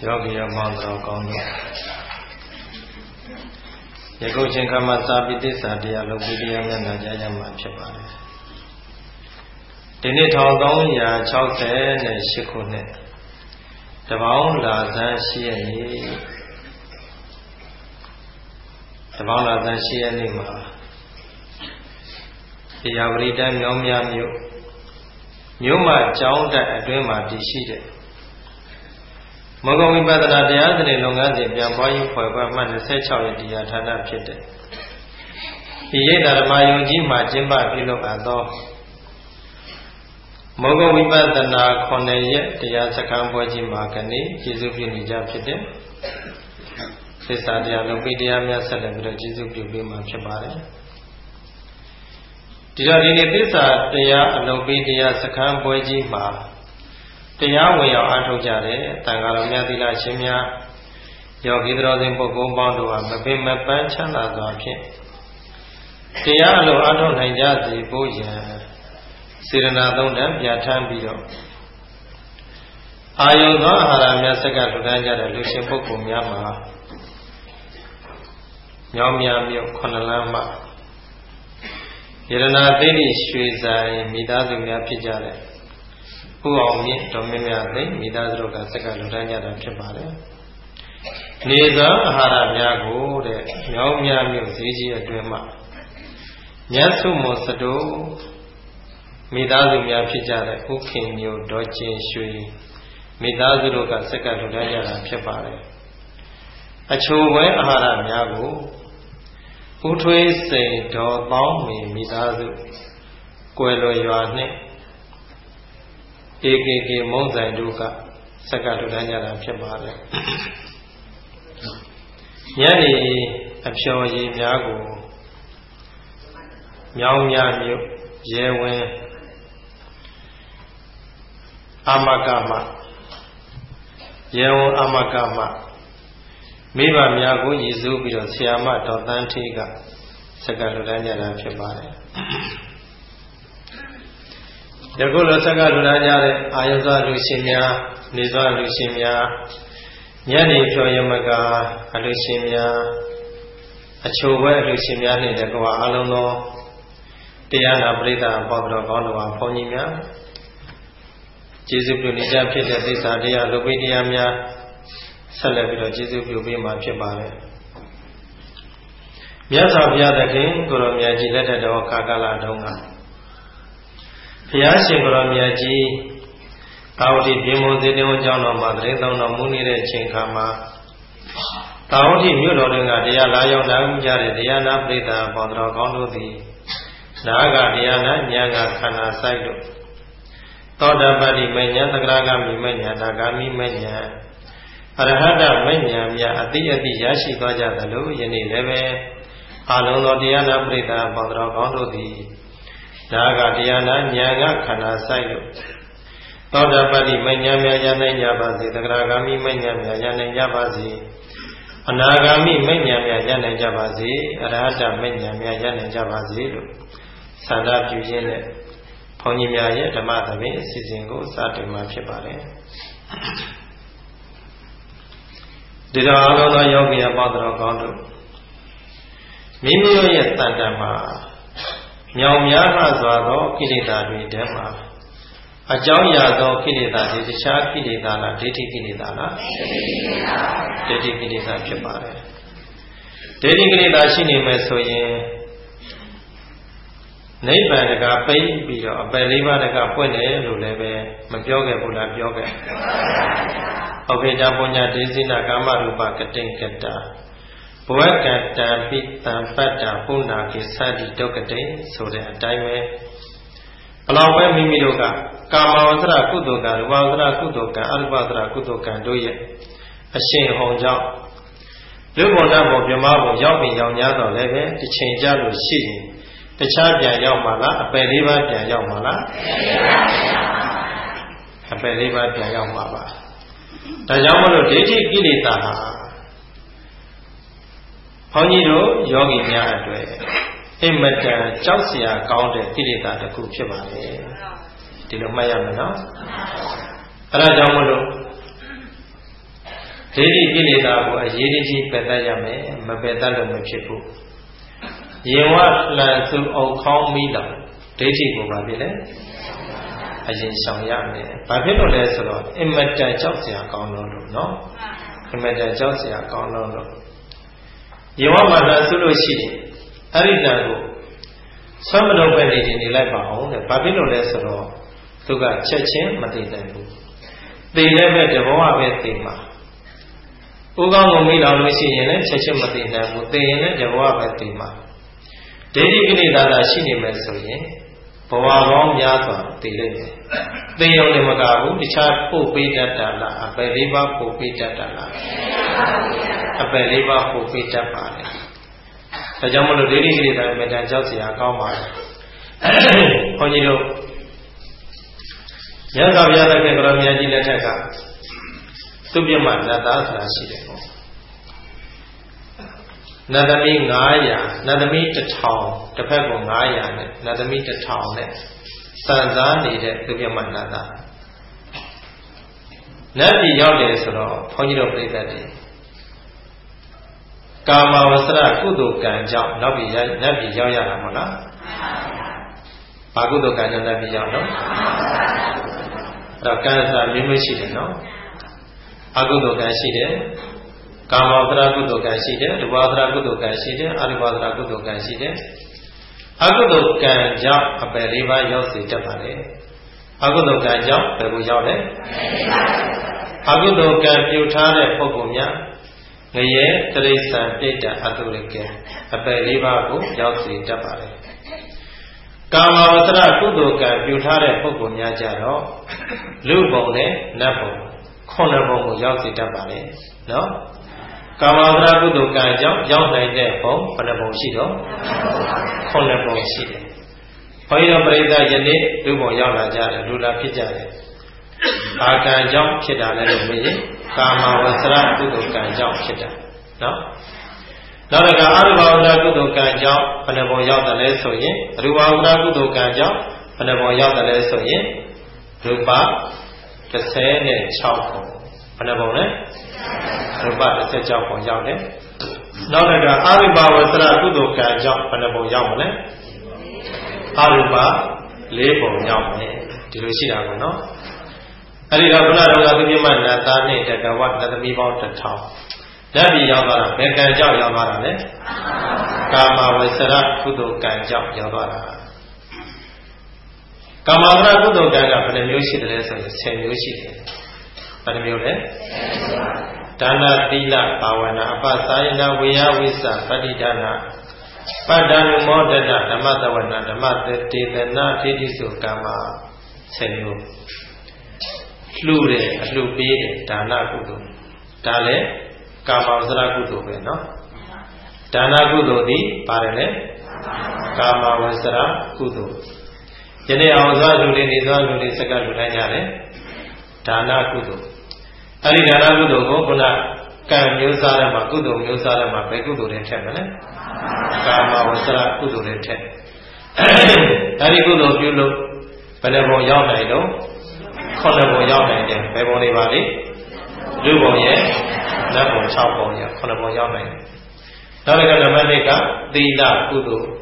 ယောဂီရမောင်တော်ကောင်းတို့ယခုချိန်ခါမှာစာပိသစ္စာတရားလုပ်ပြီးတရားမျက်နှာကြားရမှာဖြစ်ပါတယ်ဒီနေ့1368ခုနှစ်တပေါင်းလာဇန်ရှိရနေ့တပေါင်းလာဇန်ရှိရနေ့မှာတရားပရိဒတ်မြောင်းများမြို့မှာကျောင်းတက်အတွင်းမှာတည်ရှိတဲ့မောဂဝိပဿနာတရားစနစ်လုပ်ငန်းစဉ်ပြန်ပွားရေးဖွဲ့ပတ်မှ26ရက်တရားဌာနဖြစ်တဲ့ဒီရိတ်ဓမ္မယုံကြီးမှာကျင်းပပြုလုပ်အပ်သောမောဂဝိပဿနာ9ရက်တရားစခန်းပွဲကြီးမှာကနေ့ကျေးဇူးပြုနေကြဖြစ်တဲ့သစ္စာတရားလုပ်ပြီးတရားများဆက်လက်ပြီးတော့ကျေးဇူးပြုပေးမှာဖြစ်ပါတယ်ဒီတော့ဒီနေ့သစ္စာတရားအလုပ်ပြီးတရားစခန်းပွဲကြီးမှာတရားဝင်ရောက်အားထုတ်ကြတဲ့တန်ဃာတော်များသီလရှင်များယောဂီတော်စင်ပုဂ္ဂိုလ်ပေါင်းတို့ဟာမပင်မပန်းချမ်းသာစွာဖြင့်တရားအလုပ်အားထုတ်နိုင်ကြစေဖို့ရန်စေရနာသုံးတန်ပြဋ္ဌာန်းပြီးတော့အာယုသောအာဟာရများစက္ကလှူဒါန်းကြတဲ့လူရှင်ပုဂ္ဂိုလ်များမှာမြောင်းမြမြို့9လမ်းမှာယရနာသိတိရွှေဆိုင်မိသားစုများဖြစ်ကြတဲ့ဥအောင်မြင့်တော်မင်းများသိမိသားစုတို့ကစက္ကလှူဒါန်းကြတာဖြစ်ပါတယ်နေသောအာဟာရများကိုတဲ့မြောင်းမြမြို့ဈေးကြီးအတွင်းမှာမြတ်စုမောစတုမိသားစုများဖြစ်ကြတဲ့ဥခင်မျိုးဒေါ်ကျင်ရွှေမိသားစုတို့ကစက္ကလှူဒါန်းကြတာဖြစ်ပါတယ်အချိုပွဲအာဟာရများကိုဥထွေးစိန်ဒေါ်ပေါင်းမီမိသားစုကွယ်လွယ်ရွာနှင့်AKK မုံဆိုင်တို့ကစက္ကလှူဒါန်းကြတာဖြစ်ပါတယ်ညနေအဖျော်ရည်များကိုမြောင်းမြမြို့ရဲဝင်းအာမကမရဲဝင်းအာမကမမိဘများကိုရည်စူးပြီးတော့ဆရာမတော်တန်းထေးကစက္ကလှူဒါန်းကြတာဖြစ်ပါတယ်ယခုလိုစက္ကလှူဒါန်းကြတဲ့အာယုဇလူရှင်များနေဇလူရှင်များညနေဖြောယမကအလူရှင်များအချိုပွဲအလူရှင်များနှင့်တကွာအလုံးသောတရားနာပရိသတ်အပေါင်းတော်ကောင်းတို့ဟာဘုန်းကြီးများကျေးဇူးပြုနေကြဖြစ်တဲ့သစ္စာတရားလူပိတရားများဆက်လက်ပြီးတော့ကျေးဇူးပြုပေးမှာဖြစ်ပါတယ်မြတ်စွာဘုရားသခင်ကိုရောမြတ်ကြီးလက်ထက်တော်ခါကာလတုန်းကဘုရားရှင်ကိုရောမြတ်ကြီးသာဝတိပြင်းမုံစေတဝန်ကျောင်းတော်မှာတရင်သုံးတော်မူနေတဲ့အချိန်ခါမှာသာဝတိမြို့တော်တွင်ကတရားလာရောက်လာကြတဲ့တရားနာပရိသတ်ပေါင်းတော်ကောင်းတို့သည်နာဂတရားနာဉာဏ်ကခန္ဓာဆိုင်တို့သောတာပတ္တိမဉ္ဇဉ်သက္ကရာဂမိမဉ္ဇဉ်နာဂာမိမဉ္ဇဉ်အရဟတမဉ္ဇဉ်များအတိအတိရရှိသွားကြသလိုယနေ့လည်းပဲအလုံးသောတရားနာပရိသတ်ပေါင်းတော်ကောင်းတို့သည်နာဂတရားနာဉာဏ်ကခန္ဓာဆိုင်တို့သောတာပတ္တိမဉ္ဇဉ်များရနိုင်ကြပါစေသက္ကရာဂမိမဉ္ဇဉ်များရနိုင်ကြပါစေအနာဂါမိမဉ္ဇဉ်များရနိုင်ကြပါစေအရဟတမဉ္ဇဉ်များရနိုင်ကြပါစေလို့ဆန္ဒပြုရင်းနဲ့ဘုန်းကြီးများရဲ့ဓမ္မသဘင်အစီအစဉ်ကိုစတင်မှာဖြစ်ပါတယ်ဒီတော့အလုံးသောယောဂီအပေါင်းတော်ကောင်းတို့မိမိတို့ရဲ့တန်တန်မှာမြောင်များလှစွာသောကိလေသာတွေထဲမှာအကြောင်းအရာသောကိလေသာတွေတခြားကိလေသာလားဒိဋ္ဌိကိလေသာလားဒိဋ္ဌိကိလေသာဖြစ်ပါတယ်ဒိဋ္ဌိကိလေသာရှိနေမယ်ဆိုရင်နိဗ္ဗာန်တကပိတ်ပြီးတော့အပယ်လေးပါးတကပွင့်တယ်လို့လည်းပဲမပြောခဲ့ဘူးလားပြောခဲ့ဩခေတပုညဒေသိနာကာမရူပကတိကတဘဝကတံပိတံပတ္တပုဏ္ဏကိသတိဒုက္ကတိဆိုတဲ့အတိုင်းပဲဘလောက်ပဲမိမိတို့ကကာမဝဇ္ဇရကုသိုလ်ကံရူပဝဇ္ဇရကုသိုလ်ကံအရူပဝဇ္ဇရကုသိုလ်ကံတို့ရဲ့အရှင်ဟောကြောင့်လူဘုံတတ်ဘုံပြမဘုံရောက်ပြီးရောက်냐တော့လည်းပဲတစ်ချိန်ကြလို့ရှိရင်တခြားပြန်ရောက်မှာလားအပယ်လေးပါးပြန်ရောက်မှာလားအပယ်လေးပါးပြန်ရောက်မှာပါဒါကြောင့်မလို့ဒိဋ္ဌိကိလေသာဟာဘုန်းကြီးတို့ယောဂီများအတွက်အင်မတန်ကြောက်စရာကောင်းတဲ့ကိလေသာတစ်ခုဖြစ်ပါလေဒီလိုမှတ်ရမယ်နော်အဲဒါကြောင့်မလို့ဒိဋ္ဌိကိလေသာကိုအရေးကြီးပယ်တတ်ရမယ်မပယ်တတ်လို့မဖြစ်ဘူးယေဝလှန်စုအုပ်ခေါင်းမိတော်ဒိဋ္ဌိကိုဘာဖြစ်လဲအရင်ဆောင်ရမယ်ဘာဖြစ်လို့လဲဆိုတော့အင်မတန်ကြောက်စရာကောင်းလို့နော်အင်မတန်ကြောက်စရာကောင်းလို့ယေဝမှာလှန်စုလို့ရှိတယ်အဲ့ဒီတန်ကိုဆွမ်းမလုပ်ပဲနေလိုက်ပါအောင်တဲ့ဘာဖြစ်လို့လဲဆိုတော့သူကချက်ချင်းမသိနိုင်ဘူးသိလည်းပဲတဘောပဲသိမှာဥကောင်းကိုမိတော်လို့ရှိရင်လည်းချက်ချင်းမသိနိုင်ဘူးသိရင်လည်းတဘောပဲသိမှာဒိဋ္ဌိကိလေသာသာရှိနေမယ်ဆိုရင်ဘဝပေါင်းများစွာသိလိမ့်မယ်သိရုံနဲ့မကဘူးတခြားပို့ပေးတတ်တာလားအပယ်လေးပါးပို့ပေးတတ်တာလားအပယ်လေးပါးပို့ပေးတတ်ပါလေဒါကြောင့်မလို့ဒိဋ္ဌိကိလေသာအမြဲတမ်းကြောက်စရာကောင်းပါတယ်ခွန်ကြီးတို့ရသော်ဘုရားသခင်ကတော်မြတ်ကြီးလက်ထက်ကသူပြမနတ်သားဆိုတာရှိတယ်ပေါ့နတ်သမီး900နတ်သမီး1000တစ်ဖက်က900နဲ့နတ်သမီး1000နဲ့စံစားနေတဲ့သူပြမနတ်သားနတ်ပြည်ရောက်တယ်ဆိုတော့ခွန်ကြီးတို့ပြိဿတွေကာမဝဆရကုသိုလ်ကံကြောင့်နောက်ပြည်နတ်ပြည်ရောက်ရတာမဟုတ်လားဘာကုသိုလ်ကံကြောင့်နတ်ပြည်ရောက်နော်အဲ့တော့ကံဆိုတာမျိုးရှိတယ်နော်အကုသိုလ်ကံရှိတယ်ကာမဝဆရကုသိုလ်ကံရှိတယ်ရူပဝဆရကုသိုလ်ကံရှိတယ်အရူပဝဆရကုသိုလ်ကံရှိတယ်အကုသိုလ်ကံကြောင့်အပယ်လေးပါးရောက်စေတတ်ပါလေအကုသိုလ်ကံကြောင့်ဘယ်ကိုရောက်လဲအကုသိုလ်ကံပြုထားတဲ့ပုဂ္ဂိုလ်များငရဲတိရစ္ဆာန်ပြိတ္တအတုရကံအပယ်လေးပါးကိုရောက်စေတတ်ပါလေကာမဝဆရကုသိုလ်ကံပြုထားတဲ့ပုဂ္ဂိုလ်များကြတော့လူဘုံနဲ့နတ်ဘုံ9ဘုံကိုရောက်စေတတ်ပါလေနော်ကာမဝဆရကုသိုလ်ကံကြောင့်ရောက်နိုင်တဲ့ဘုံဘယ်နှဘုံရှိတော့9ဘုံရှိတယ်ဘုန်းကြီးတို့ပြိဿယနေ့လူဘုံရောက်လာကြတယ်လူလာဖြစ်ကြတယ်အာကံကြောင့်ဖြစ်တာလည်းလို့မေးရင်ကာမဝဆရကုသိုလ်ကံကြောင့်ဖြစ်တာနော်နောက်တစ်ခါအရူပဝဆရကုသိုလ်ကံကြောင့်ဘယ်နှဘုံရောက်တယ်လဲဆိုရင်ရူပဝဆရကုသိုလ်ကံကြောင့်ဘယ်နှဘုံရောက်တယ်လဲဆိုရင်ရူပ16ဘုံဘယ်နှဘုံလဲရူပ16ဘုံရောက်တယ်နောက်တစ်ခါအရူပဝဆရကုသိုလ်ကံကြောင့်ဘယ်နှဘုံရောက်မလဲအရူပ4ဘုံရောက်မယ်ဒီလိုရှိတာပေါ့နော်အဲ့ဒီတော့ခုနကသူပြမနတ်သားနဲ့တကဝနတ်သမီးပေါင်း1000လက်ပြီးရောက်သွားတာဘယ်ကံကြောင့်ရောက်သွားတာလဲကာမဝဆရကုသိုလ်ကံကြောင့်ရောက်သွားတာကာမဝဆရကုသိုလ်ကံကဘယ်နှမျိုးရှိတယ်လဲဆိုရင်10မျိုးရှိတယ်ဘယ်နှမျိုးလဲဒါနသီလဘာဝနာအပစာယနာဝေယဝိသပဋိဒါနပတ္တနုမောဒတဓမ္မတဝနာဓမ္မတေသနာထိတိစုကာမ10မျိုးလှူတယ်အလှူပေးတယ်ဒါနကုသိုလ်ဒါလည်းကာမဝဆရကုသိုလ်ပဲနော်ဒါနကုသိုလ်သည်ပါတယ်လေကာမဝဆရကုသိုလ်ယနေ့အောင်သွားလူတွေနေသွားလူတွေစက္ကလူတိုင်းကြတယ်ဒါနကုသိုလ်အဲ့ဒီဒါနကုသိုလ်ကိုခုနကံမျိုးစားတဲ့မှာကုသိုလ်မျိုးစားတဲ့မှာဘယ်ကုသိုလ်တွေထည့်မလဲကာမဝဆရကုသိုလ်တွေထည့်အဲ့ဒီကုသိုလ်ပြုလို့ဘယ်နှဘုံရောက်နိုင်တော့9ဘုံရောက်နိုင်တယ်ဘယ်ဘုံတွေပါလဲလူဘုံရဲ့နတ်ဘုံ6ဘုံရဲ့9ဘုံရောက်နိုင်တယ်နောက်တစ်ခါနံပါတ်1ကသီလကုသိုလ်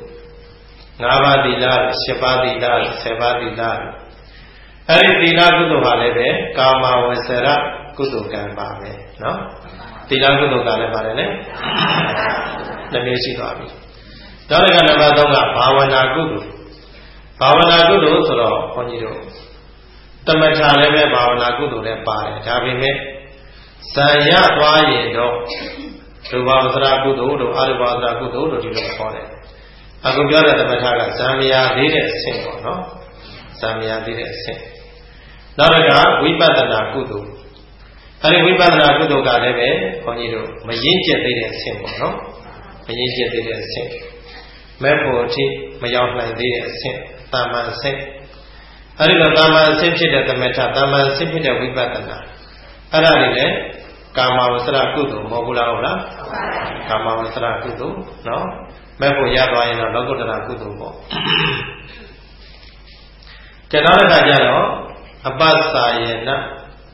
5ပါးသီလ10ပါးသီလ10ပါးသီလအဲဒီသီလကုသိုလ်ဟာလည်းပဲကာမဝဆရကုသိုလ်ကံပါပဲနော်သီလကုသိုလ်ကလည်းပါတယ်လေနှစ်မျိုးရှိသွားပြီနောက်တစ်ခါနံပါတ်3ကဘာဝနာကုသိုလ်ဘာဝနာကုသိုလ်ဆိုတော့ခွန်ကြီးတို့တမထလည်းပဲဘာဝနာကုသိုလ်လည်းပါတယ်ဒါပေမဲ့ဇံရသွားရင်တော့ရူပဝဆရကုသိုလ်တို့အရူပဝဆရကုသိုလ်တို့ဒီလိုခေါ်တယ်အခုပြောတဲ့တမထကဇံမယာသေးတဲ့အဆင့်ပေါ့နော်ဇံမယာသေးတဲ့အဆင့်နောက်တစ်ခါဝိပဿနာကုသိုလ်အဲဒီဝိပဿနာကုသိုလ်ကလည်းပဲခွန်ကြီးတို့မရင့်ကျက်သေးတဲ့အဆင့်ပေါ့နော်မရင့်ကျက်သေးတဲ့အဆင့်မဲ့ဖို့အထိမရောက်နိုင်သေးတဲ့အဆင့်တာမန်အဆင့်အဲဒီတော့တာမန်အဆင့်ဖြစ်တဲ့သမထတာမန်အဆင့်ဖြစ်တဲ့ဝိပဿနာအဲ့ဒါတွေလည်းကာမဝဆရကုသိုလ်မဟုတ်ဘူးလားဟုတ်လားကာမဝဆရကုသိုလ်နော်မဲ့ဖို့ရသွားရင်တော့လောကုတ္တရာကုသိုလ်ပေါ့ကျန်တော့တစ်ခါကျတော့အပ္ပစာယနာ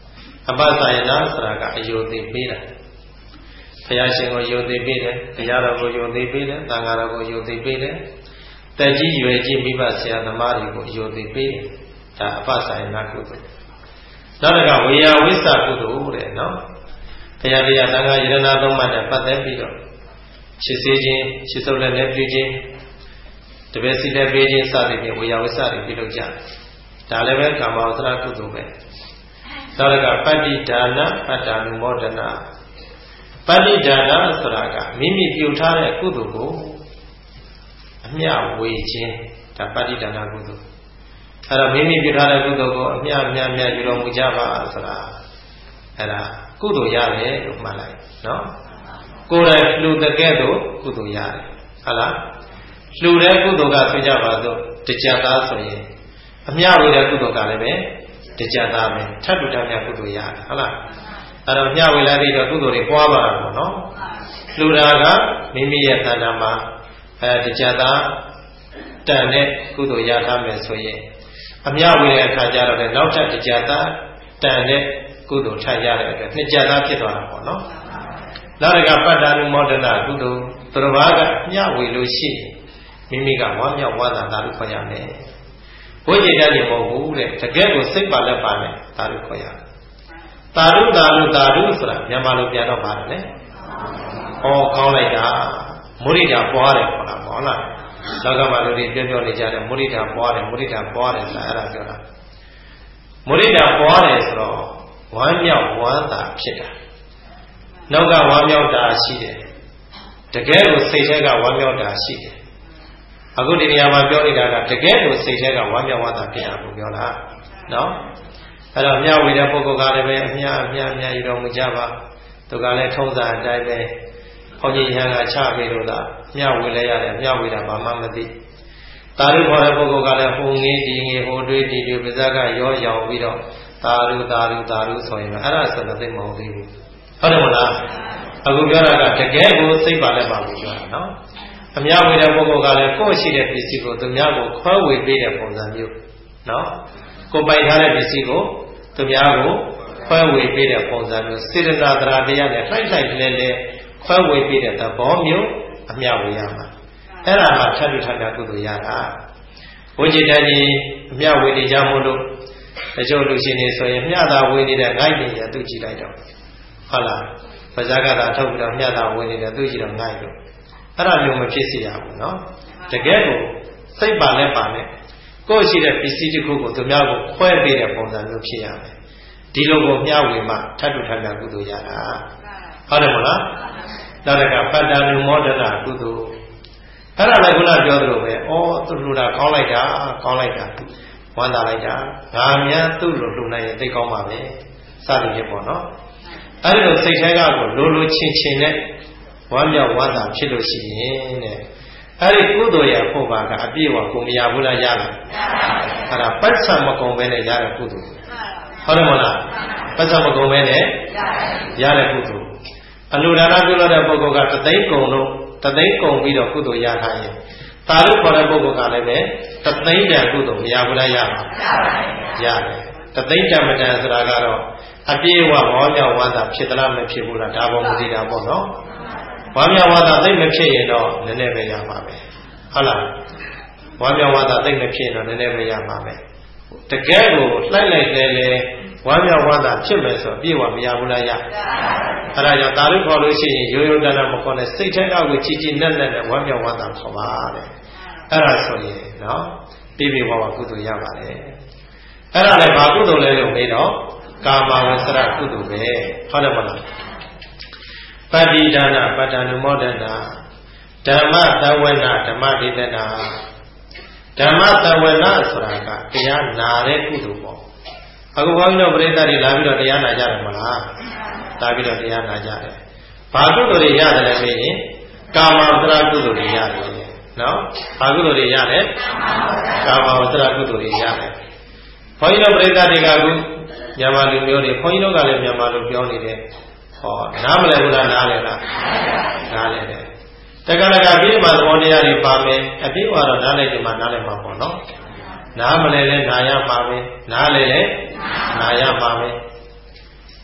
အပ္ပစာယနာဆိုတာကအယုသိပေးတာဘုရားရှင်ကိုယုသိပေးတယ်တရားတော်ကိုယုသိပေးတယ်သံဃာတော်ကိုယုသိပေးတယ်တက်ကြီးရွယ်ကြီးမိဘဆရာသမားတွေကိုယုသိပေးတယ်ဒါအပ္ပစာယနာကုသိုလ်နောက်တစ်ခါဝေယဝိသကုသိုလ်တဲ့နော်ဘုရားတရားသံဃာယရဏသုံးပါးနဲ့ပတ်သက်ပြီးတော့ချစ်စေခြင်းချစ်စုပ်လည်းပြုခြင်းတပည့်စီလည်းပေးခြင်းစသဖြင့်ဝေယဝိသတွေပြုလုပ်ကြဒါလည်းပဲကာမဝဆရာကုသိုလ်ပဲနောက်တစ်ခါပတ္တိဒါနပတ္တာနုမောဒနာပတ္တိဒါနဆိုတာကမိမိပြုထားတဲ့ကုသိုလ်ကိုအမျှဝေခြင်းဒါပတ္တိဒါနကုသိုလ်အဲ့တော့မိမိပြုထားတဲ့ကုသိုလ်ကိုအမျှယူတော်မူကြပါဆိုတာအဲ့ဒါကုသိုလ်ရတယ်လို့မှတ်လိုက်နော်ကိုယ်တိုင်လှူတဲ့ကဲ့သို့ကုသိုလ်ရတယ်ဟုတ်လားလှူတဲ့ကုသိုလ်ကဆိုကြပါစို့တကြသားဆိုရင်အမျှဝေတဲ့ကုသိုလ်ကလည်းပဲတကြသားပဲထပ်တူထပ်မြတ်ကုသိုလ်ရတယ်ဟုတ်လားအဲ့တော့မျှဝေလိုက်ပြီးတော့ကုသိုလ်တွေပွားပါတာပေါ့နော်လှူတာကမိမိရဲ့တဏ္ဍာမှာတကြသားတန်တဲ့ကုသိုလ်ရထားမယ်ဆိုရင်အမျှဝေတဲ့အခါကျတော့လည်းနောက်ထပ်တကြသားတန်တဲ့ကုသိုလ်ထပ်ရတဲ့အတွက်နှစ်ကြသားဖြစ်သွားတာပေါ့နော်နောက်တစ်ခါပတ္တာနုမောဒနာကုသိုလ်သူတစ်ပါးကမျှဝေလို့ရှိရင်မိမိကဝမ်းမြောက်ဝမ်းသာတာလို့ခေါ်ရမယ်ဘုရားတရားတွေမဟုတ်ဘူးတဲ့တကယ်ကိုစိတ်ပါလက်ပါနဲ့ဒါလို့ခေါ်ရတာရုဆိုတာမြန်မာလိုပြန်တော့ပါတယ်လေဩကောင်းလိုက်တာမုရိဒာပွားတယ်ခေါ်တာပေါ့လားလောကမှာလူတွေပြောနေကြတယ်မုရိဒာပွားတယ်ဆိုတာအဲ့ဒါပြောတာမုရိဒာပွားတယ်ဆိုတော့ဝမ်းမြောက်ဝမ်းသာဖြစ်တာနောက်ကဝမ်းမြောက်တာရှိတယ်တကယ်ကိုစိတ်ထဲကဝမ်းမြောက်တာရှိတယ်အခုဒီနေရာမှာပြောနေတာကတကယ်ကိုစိတ်ထဲကဝမ်းမြောက်ဝမ်းသာဖြစ်အောင်ပြောတာနော်အဲ့တော့မျှဝေတဲ့ပုဂ္ဂိုလ်ကလည်းပဲအမျှယူတော်မူကြပါသူကလည်းထုံးစံအတိုင်းပဲဘုန်းကြီးရဟန်းကချပေးလို့လားမျှဝေလဲရတယ်မျှဝေတာဘာမှမသိတာရုခေါ်တဲ့ပုဂ္ဂိုလ်ကလည်းဟိုငေးဒီငေးဟိုတွေးဒီတွေပါးစပ်ကရောရောင်ပြီးတော့တာရုဆိုရင်အဲ့ဒါဆိုတော့သိမဟုတ်သေးဘူးဟုတ်တယ်မလားအခုပြောတာကတကယ်ကိုစိတ်ပါလက်ပါလို့ပြောတာနော်အများဝေတဲ့ပုဂ္ဂိုလ်ကလည်းကိုယ့်ရှိတဲ့ပစ္စည်းကိုသူများကိုခွဲဝေပေးတဲ့ပုံစံမျိုးနော်ကိုပိုင်ထားတဲ့ပစ္စည်းကိုသူများကိုခွဲဝေပေးတဲ့ပုံစံမျိုးစေတနာတရားတရားနဲ့ထိုက်လဲခွဲဝေပေးတဲ့သဘောမျိုးအများဝေရမှာအဲ့ဒါမှထပ်ထပ်ကုသိုလ်ရတာဘုန်းကြီးတန်းကြီးအများဝေနေကြမို့လို့တချို့လူရှင်တွေဆိုရင်မျှတာဝေနေတဲ့ငိုက်နေရသူကြည့်လိုက်တော့ဟုတ်လားပဇာကတာထုတ်ပြီးတော့မျှတာဝေနေတဲ့သူကြည့်တော့ငိုက်လို့အဲ့ဒါမျိုးမဖြစ်စေရဘူးနော်တကယ်ကိုစိတ်ပါနဲ့ပါနဲ့ကိုယ့်ရှိတဲ့ပစ္စည်းတစ်ခုကိုသူများကိုခွဲပေးတဲ့ပုံစံမျိုးဖြစ်ရမယ်ဒီလိုကိုမျှဝေမှထပ်ထပ်ကုသိုလ်ရတာဟုတ်တယ်မလားနောက်တစ်ခါပတ္တာနုမောဒနာကုသိုလ်အဲ့ဒါလည်းခုနပြောသလိုပဲဩသူလှူတာကောင်းလိုက်တာဝမ်းသာလိုက်တာငါများသူ့လိုလှူနိုင်ရင်သိကောင်းပါပဲစသည်ဖြင့်ပေါ့နော်အဲ့ဒီလိုစိတ်ထဲကကိုလိုချင်းနဲ့ဝမ်းမြောက်ဝမ်းသာဖြစ်လို့ရှိရင်တဲ့အဲ့ဒီကုသိုလ်ရဖို့ပါကအပြည့်အဝကိုမရဘူးလားရလားအဲ့ဒါပတ်စံမကုန်ပဲနဲ့ရတဲ့ကုသိုလ်ဟုတ်တယ်မလားပတ်စံမကုန်ပဲနဲ့ရတဲ့ကုသိုလ်အလိုဒါနပြုလို့တဲ့ပုဂ္ဂိုလ်ကတသိန်းကုန်ပြီးတော့ကုသိုလ်ရထားရင်သာလို့ခေါ်တဲ့ပုဂ္ဂိုလ်ကလည်းပဲတသိန်းတန်ကုသိုလ်မရဘူးလားရပါရတယ်တသိန်းတန်မတန်ဆိုတာကတော့အပြည့်အဝဝမ်းမြောက်ဝမ်းသာဖြစ်သလားမဖြစ်ဘူးလားဒါပေါ်မူတည်တာပေါ့နော်ဝမ်းမြောက်ဝမ်းသာသိမဖြစ်ရင်တော့နည်းနည်းပဲရပါမယ်ဟုတ်လားဝမ်းမြောက်ဝမ်းသာသိမဖြစ်ရင်တော့နည်းနည်းပဲရပါမယ်တကယ်ကိုလှိုက်လဲဝမ်းမြောက်ဝမ်းသာဖြစ်မယ်ဆိုပြေဝမရဘူးလားရအဲ့ဒါကြောင့်ဒါလို့ခေါ်လို့ရှိရင်ရိုးရိုးတန်းတန်းမခေါ်နဲ့စိတ်ထဲကကိုကြည်ကြည်နက်နက်နဲ့ဝမ်းမြောက်ဝမ်းသာခေါ်ပါတဲ့အဲ့ဒါဆိုရင်နော်ပြပြဝဝကုသိုလ်ရပါတယ်အဲ့ဒါလည်းဘာကုသိုလ်လဲလို့မေးတော့ကာမဝဆရကုသိုလ်ပဲဟုတ်တယ်မလားပတ္တိဒါနပတ္တနုမောဒနာဓမ္မသဝနာဓမ္မဒေသနာဓမ္မသဝနာဆိုတာကတရားနာတဲ့ကုသိုလ်ပေါ့အခုဘုန်းကြီးတို့ပရိသတ်တွေလာပြီးတော့တရားနာကြတယ်မလားလာပြီးတော့တရားနာကြတယ်ဘာကုသိုလ်တွေရတယ်လဲဆိုရင်ကာမဝဆရကုသိုလ်တွေရတယ်နော်ဘာကုသိုလ်တွေရတယ်ကာမဝဆရကုသိုလ်တွေရတယ်ဘုန်းကြီးတို့ပရိသတ်တွေကအခုမြန်မာလူမျိုးတွေဘုန်းကြီးတို့ကလည်းမြန်မာလူပြောနေတယ်ဟောနားမလဲဘူးလားနားလဲလားနားလဲတယ်တက္ကရာပြည့်မှာသဘောတရားတွေပါမယ်အပြည့်ဝတော့နားလဲဒီမှာနားလဲမှာပေါ့နော်နားမလဲလဲနားရပါမယ်နားလဲလဲနားရပါမယ်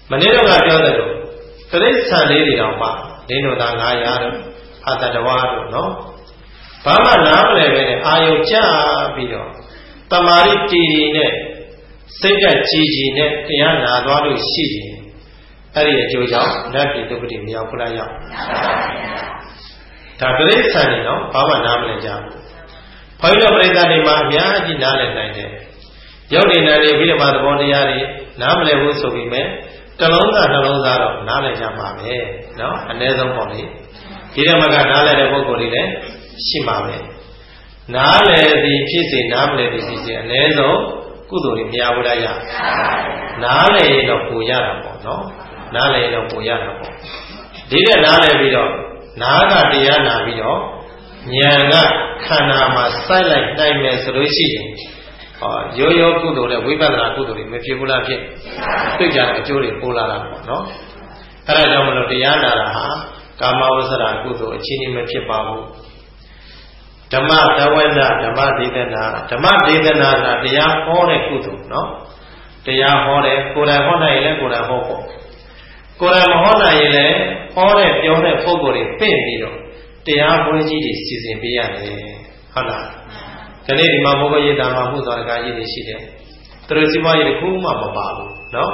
မနေ့တော့ကပြောတယ်လို့တရိစ္ဆာန်လေးတွေတော့မှဒိဋ္ဌိသာ900တို့အတ္တတဝါတို့နော်ဘာမှနားမလည်ပဲနဲ့အာယုကျပြီးတော့တမာရီတီတီနဲ့စိတ်ဓာတ်ကြည်ကြည်နဲ့တရားနာသွားလို့ရှိရင်အဲ့ဒီအကျိုးကြောင့်နတ်ပြည်ဒုက္ခတိမရောက်ဘူးလားရောက်ဒါတရိစ္ဆာန်တွေနော်ဘာမှနားမလည်ကြဘူးဘုန်းကြီးတို့ပြိဿတွေမှာအများကြီးနားလည်နိုင်တယ်ရုပ်ဉာဏ်တွေပြီးတော့မှသဘောတရားတွေနားမလည်ဘူးဆိုပြီးမဲ့တလုံးသားနှလုံးသားတော့နားလည်ကြမှာပဲနော်အ ਨੇ ဆုံးပေါ့လေဒီဓမ္မကနားလည်တဲ့ပုဂ္ဂိုလ်တွေလည်းရှိမှာပဲနားလည်သည်ဖြစ်စေနားမလည်သည်ဖြစ်စေအ ਨੇ ဆုံးကုသိုလ်တွေမရဘူးလားရနားလည်ရင်တော့ပူရတာပေါ့နော်နားလည်ရင်တော့ပူရတာပေါ့ဒီကနားလည်ပြီးတော့နားကတရားနာပြီးတော့ဉာဏ်ကခန္ဓာမှာစိုက်လိုက်တိုင်မယ်ဆိုလို့ရှိရင်ရိုးရိုးကုသိုလ်နဲ့ဝိပဿနာကုသိုလ်တွေမဖြစ်ဘူးလားဖြစ်တွေ့ကြတဲ့အကျိုးတွေပိုးလာတာပေါ့နော်အဲ့ဒါကြောင့်မလို့တရားနာတာဟာကာမဝဆရာကုသိုလ်အချင်းချင်းမဖြစ်ပါဘူးဓမ္မတဝနာဓမ္မဒေသနာဓမ္မဒေသနာကတရားဟောတဲ့ကုသိုလ်နော်တရားဟောတယ်ကိုယ်တိုင်ဟောနိုင်ရင်လည်းကိုယ်တိုင်ဟောဖို့ကိုယ်တိုင်မဟောနိုင်ရင်လည်းဟောတဲ့ပြောတဲ့ပုဂ္ဂိုလ်တွေပြင့်ပြီးတော့တရားပွဲကြီးတွေစီစဉ်ပေးရတယ်ဟုတ်လားဒီနေ့ဒီမှာဘုရားရေးတာမှာမှုသောတကာကြီးတွေရှိတယ်သူတို့စီးပွားရေးတစ်ခုမှမပါဘူးနော်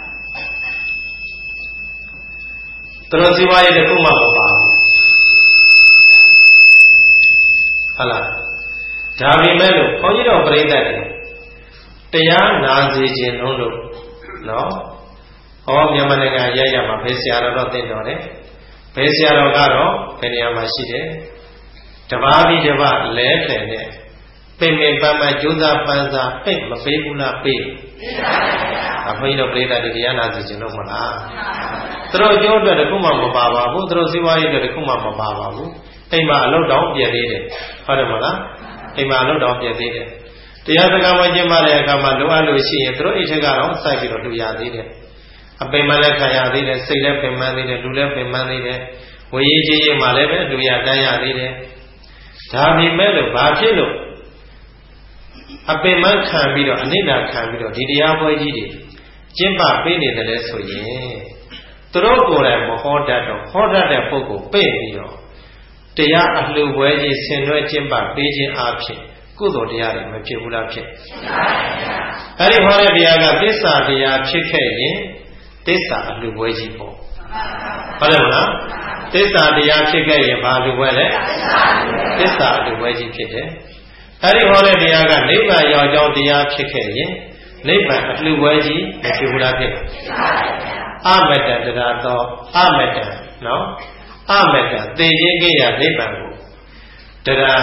သူတို့စီးပွားရေးတစ်ခုမှမပါဘူးဟုတ်လားဒါပေမဲ့လို့ဘုန်းကြီးတော်ပြိဿတွေတရားနာစေခြင်းလုံးလို့နော်ဟောမြန်မာနိုင်ငံရရမှာဘယ်ဆရာတော်တော့သင်တော်တယ်ဘယ်ဆရာတော်ကတော့ဘယ်နေရာမှာရှိတယ်တပါးပြီးတပါးလဲလှယ်နဲ့ပင်ပင်ပန်းပန်းကြိုးစားပန်းစားပိတ်မပေးဘူးလားပေးပါဘုရားဘုန်းကြီးတို့ပြိဿတွေတရားနာစေခြင်းလို့မလားသူတို့အကျိုးအတွက်တခုမှမပါပါဘူးသူတို့စီးပွားရေးအတွက်တခုမှမပါပါဘူးအိမ်မှာအလုပ်တောင်ပြည့်သေးတယ်ဟုတ်တယ်မလားအိမ်မှာအလုပ်တောင်ပြည့်သေးတယ်တရားစကားဝဲကျင်းပတဲ့အခါမှာလိုအပ်လို့ရှိရင်သူတို့အိတ်ထက်ကတော့စိုက်ပြီးတော့လူရသေးတယ်အပင်မလည်းခံရသေးတယ်စိတ်လည်းပင်ပန်းသေးတယ်လူလည်းပင်ပန်းသေးတယ်ဝေရေးကြီးရေးမှလည်းပဲလူရတန်းရသေးတယ်ဒါပေမဲ့လို့ဘာဖြစ်လို့အပင်မခံပြီးတော့အနိဒာခံပြီးတော့ဒီတရားပွဲကြီးတွေကျင့်ပပေးနေတယ်လဲဆိုရင်သူတို့ကိုယ်တိုင်မဟောတတ်တော့ဟောတတ်တဲ့ပုဂ္ဂိုလ်ပြည့်ပြီးတော့တရားအလှပွဲကြီးဆင်နွှဲကျင့်ပပေးခြင်းအဖြစ်ကုသိုလ်တရားတွေမဖြစ်ဘူးလားဖြစ်အဲဒီဟောတဲ့တရားကသစ္စာတရားဖြစ်ခဲ့ရင်သစ္စာအလှပွဲကြီးပေါ့ဟုတ်တယ်မလားသစ္စာတရားဖြစ်ခဲ့ရင်ဘာလှပွဲလဲသစ္စာအလှပွဲကြီးဖြစ်တယ်အဲဒီဟောတဲ့တရားကနိဗ္ဗာန်ရောက်ကြောင်းတရားဖြစ်ခဲ့ရင်နိဗ္ဗာန်အလှပွဲကြီးမဖြစ်ဘူးလားဖြစ်အမတ္တတရားသောအမတ္တနော်အမတ္တသေခြင်းကိရနိဗ္ဗာန်ကိုတရား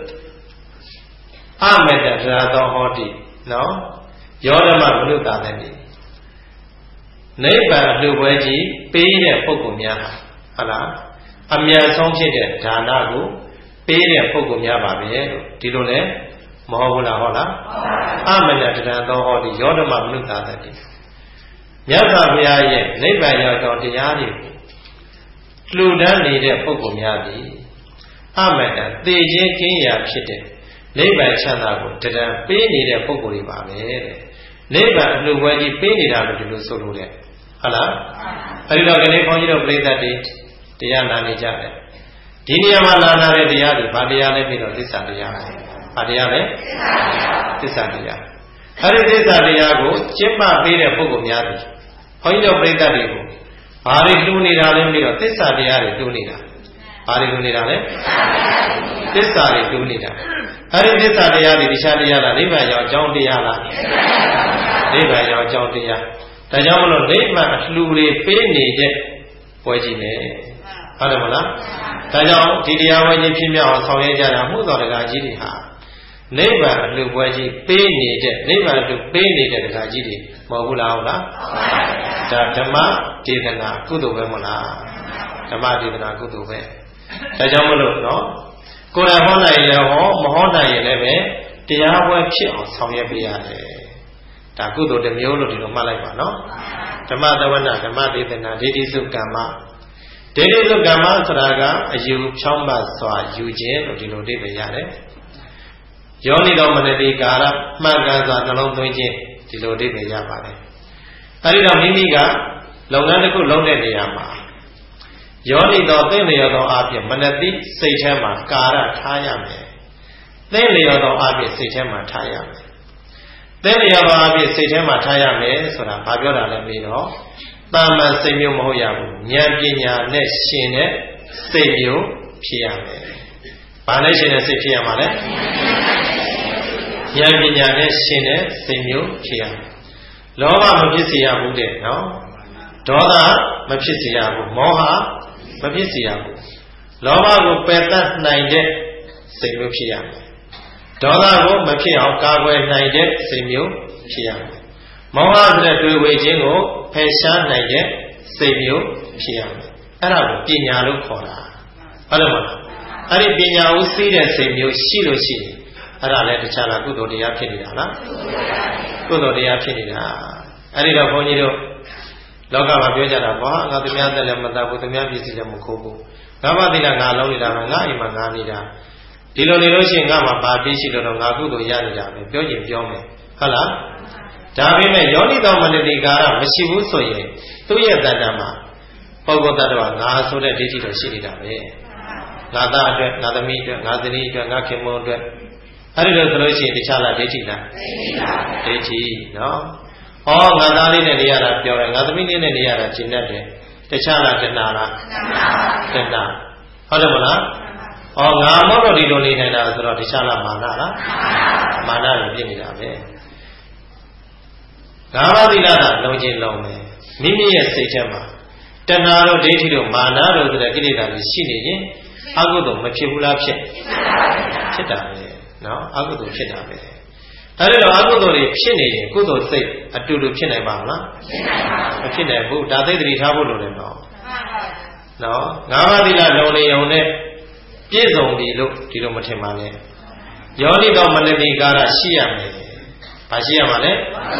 အမတ္တတရားသောဟောတိနော်ယောဓမမနုဿာတဲ့နိဗ္ဗာန်အလှပွဲကြီးပေးတဲ့ပုဂ္ဂိုလ်များဟုတ်လားအမြန်ဆုံးဖြစ်တဲ့ဒါနကိုပေးတဲ့ပုဂ္ဂိုလ်များပါပဲလို့ဒီလိုလဲမဟုတ်ဘူးလားဟုတ်လားအမတ္တတရားသောဟောတိယောဓမမနုဿာတဲ့မြတ်စွာဘုရားရဲ့နိဗ္ဗာန်ရောက်သောတရားတွေကိုလှူဒန်းနေတဲ့ပုဂ္ဂိုလ်များသည်အမတ္တသေခြင်းကင်းရာဖြစ်တဲ့နိဗ္ဗာန်ချမ်းသာကိုတရားပေးနေတဲ့ပုဂ္ဂိုလ်တွေပါပဲတဲ့နိဗ္ဗာန်အလှူပွဲကြီးပေးနေတာလို့ဒီလိုဆိုလို့တဲ့ဟုတ်လားအဲဒီတော့ဒီနေ့ဘုန်းကြီးတို့ပြိဿတွေတရားနာနေကြတယ်ဒီနေရာမှာလာနာတဲ့တရားတွေဘာတရားလဲပြီးတော့သစ္စာတရားဘာတရားလဲသစ္စာတရားအဲဒီသစ္စာတရားကိုကျင့်ပပေးတဲ့ပုဂ္ဂိုလ်များသည်ဘုန်းကြီးတို့ပြိဿတွေကိုဘာတွေလှူနေတာလဲပြီးတော့သစ္စာတရားတွေလှူနေတာဘာတွေလှူနေတာလဲသစ္စာတွေလှူနေတာအဲဒီသစ္စာတရားတွေတရားတရားလားနိဗ္ဗာန်ရောက်အကြောင်းတရားလားနိဗ္ဗာန်ရောက်အကြောင်းတရားဒါကြောင့်မလို့နိဗ္ဗာန်အလှူတွေပေးနေတဲ့ပွဲကြီးနဲ့ဟုတ်တယ်မလားဒါကြောင့်ဒီတရားပွဲကြီးဖြစ်မြောက်အောင်ဆောင်ရွက်ကြတာမှုတော်တရားကြီးတွေဟာနိဗ္ဗာန်အလှူပွဲကြီးပေးနေတဲ့နိဗ္ဗာန်အလှူပေးနေတဲ့တရားကြီးတွေမဟုတ်ဘူးလားဟုတ်လားဒါဓမ္မဒေသနာကုသိုလ်ပဲမဟုတ်လားဓမ္မဒေသနာကုသိုလ်ပဲဒါကြောင့်မလို့နော်ကိုယ်တိုင်ဟောနိုင်ရင်ဟောမဟောနိုင်ရင်လည်းပဲတရားပွဲဖြစ်အောင်ဆောင်ရွက်ပေးရတယ်ဒါကုသိုလ်တစ်မျိုးလို့ဒီလိုမှတ်လိုက်ပါနော်ဓမ္မသဝနာဓမ္မဒေသနာဒိဋ္ဌိစုကမ္မဒိဋ္ဌိစုကမ္မဆိုတာကအယူဖြောင်းပါစွာယူခြင်းလို့ဒီလိုသိပေးရတယ်ယောနိတော်မနတိကာရမှန်ကန်စွာနှလုံးသွင်းခြင်းဒီလိုသိပေးရပါတယ်အဲဒီတော့မိမိကလုပ်ငန်းတစ်ခုလုပ်တဲ့နေရာမှာယောနိတော်သိလျော်သောအဖြစ်မနတိစိတ်ထဲမှာကာရထားရမယ်သိလျော်သောအဖြစ်စိတ်ထဲမှာထားရမယ်သိလျော်သောအဖြစ်စိတ်ထဲမှာထားရမယ်ဆိုတာဘာပြောတာလဲပြီးတော့တာမန်စိတ်မျိုးမဟုတ်ရဘူးဉာဏ်ပညာနဲ့ရှင်တဲ့စိတ်မျိုးဖြစ်ရမယ်ဘာနဲ့ရှင်တဲ့စိတ်ဖြစ်ရမှာလဲဉာဏ်ပညာနဲ့ရှင်တဲ့စိတ်မျိုးဖြစ်ရမယ်လောဘမဖြစ်စေရဘူးတဲ့နော်ဒေါသမဖြစ်စေရဘူးမောဟမဖြစ်စေရဘူးလောဘကိုပယ်တတ်နိုင်တဲ့စိတ်မျိုးဖြစ်ရမယ်ဒေါသကိုမဖြစ်အောင်ကာကွယ်နိုင်တဲ့စိတ်မျိုးဖြစ်ရမယ်မောဟဆိုတဲ့တွေ့ဝေခြင်းကိုဖယ်ရှားနိုင်တဲ့စိတ်မျိုးဖြစ်ရမယ်အဲ့ဒါကိုပညာလို့ခေါ်တာဟုတ်တယ်မလားအဲ့ဒီပညာကိုသိတဲ့စိတ်မျိုးရှိလို့ရှိရင်အဲ့ဒါလည်းတခြားလားကုသိုလ်တရားဖြစ်နေတာလားကုသိုလ်တရားဖြစ်နေတာအဲ့ဒီတော့ဘုန်းကြီးတို့လောကမှာပြောကြတာပေါ့ငါသူများတက်လည်းမတတ်ဘူးသူများပြည်စီလည်းမခိုးဘူးငါမသိတာငါလုံးနေတာပဲငါအိမ်မှာငါနေတာဒီလိုနေလို့ရှိရင်ငါမှာပါပြီးရှိလို့တော့ငါကုသိုလ်ရနေတာပဲပြောရင်ပြောမယ်ဟုတ်လားဒါပေမဲ့ယောနိတော်မနတိကာရမရှိဘူးဆိုရင်သူ့ရဲ့တဏ္ဍာမှာပုဂ္ဂိုလ်တ attva ငါဆိုတဲ့ဒိဋ္ဌိတော့ရှိနေတာပဲငါသားအတွက်ငါသမီးအတွက်ငါဇနီးအတွက်ငါခင်မုန်းအတွက်အဲ့ဒီလိုဆိုလို့ရှိရင်တခြားလားဒိဋ္ဌိလားဒိဋ္ဌိနော်ဩငါသားလေးနဲ့နေရတာပြောတယ်ငါသမီးလေးနဲ့နေရတာရှင်းတတ်တယ်တခြားလားတဏှာလားတဏှာဟုတ်တယ်မလားဩငါမဟုတ်တော့ဒီလိုနေနေတာဆိုတော့တခြားလားမာနလားမာနလည်းဖြစ်နေတာပဲငါးပါးသီလကလုံးချင်းလုံးမယ်မိမိရဲ့စိတ်ထဲမှာတဏှာတို့ဒိဋ္ဌိတို့မာနတို့ဆိုတဲ့ကိလေသာတွေရှိနေရင်အကုသိုလ်မဖြစ်ဘူးလားဖြစ်တာပဲနော်အကုသိုလ်ဖြစ်တာပဲဒါလည်းတော့အကုသိုလ်တွေဖြစ်နေရင်ကုသိုလ်စိတ်အတူတူဖြစ်နိုင်ပါမလားမဖြစ်နိုင်ဘူးဒါသိသတိထားဖို့လိုတယ်နော်ငါးပါးသီလလုံးနေုံနဲ့ပြည့်စုံပြီလို့ဒီလိုမထင်ပါနဲ့ယောနိတော်မနတိကာရရှိရမယ်ဘာရှိရမှာလဲ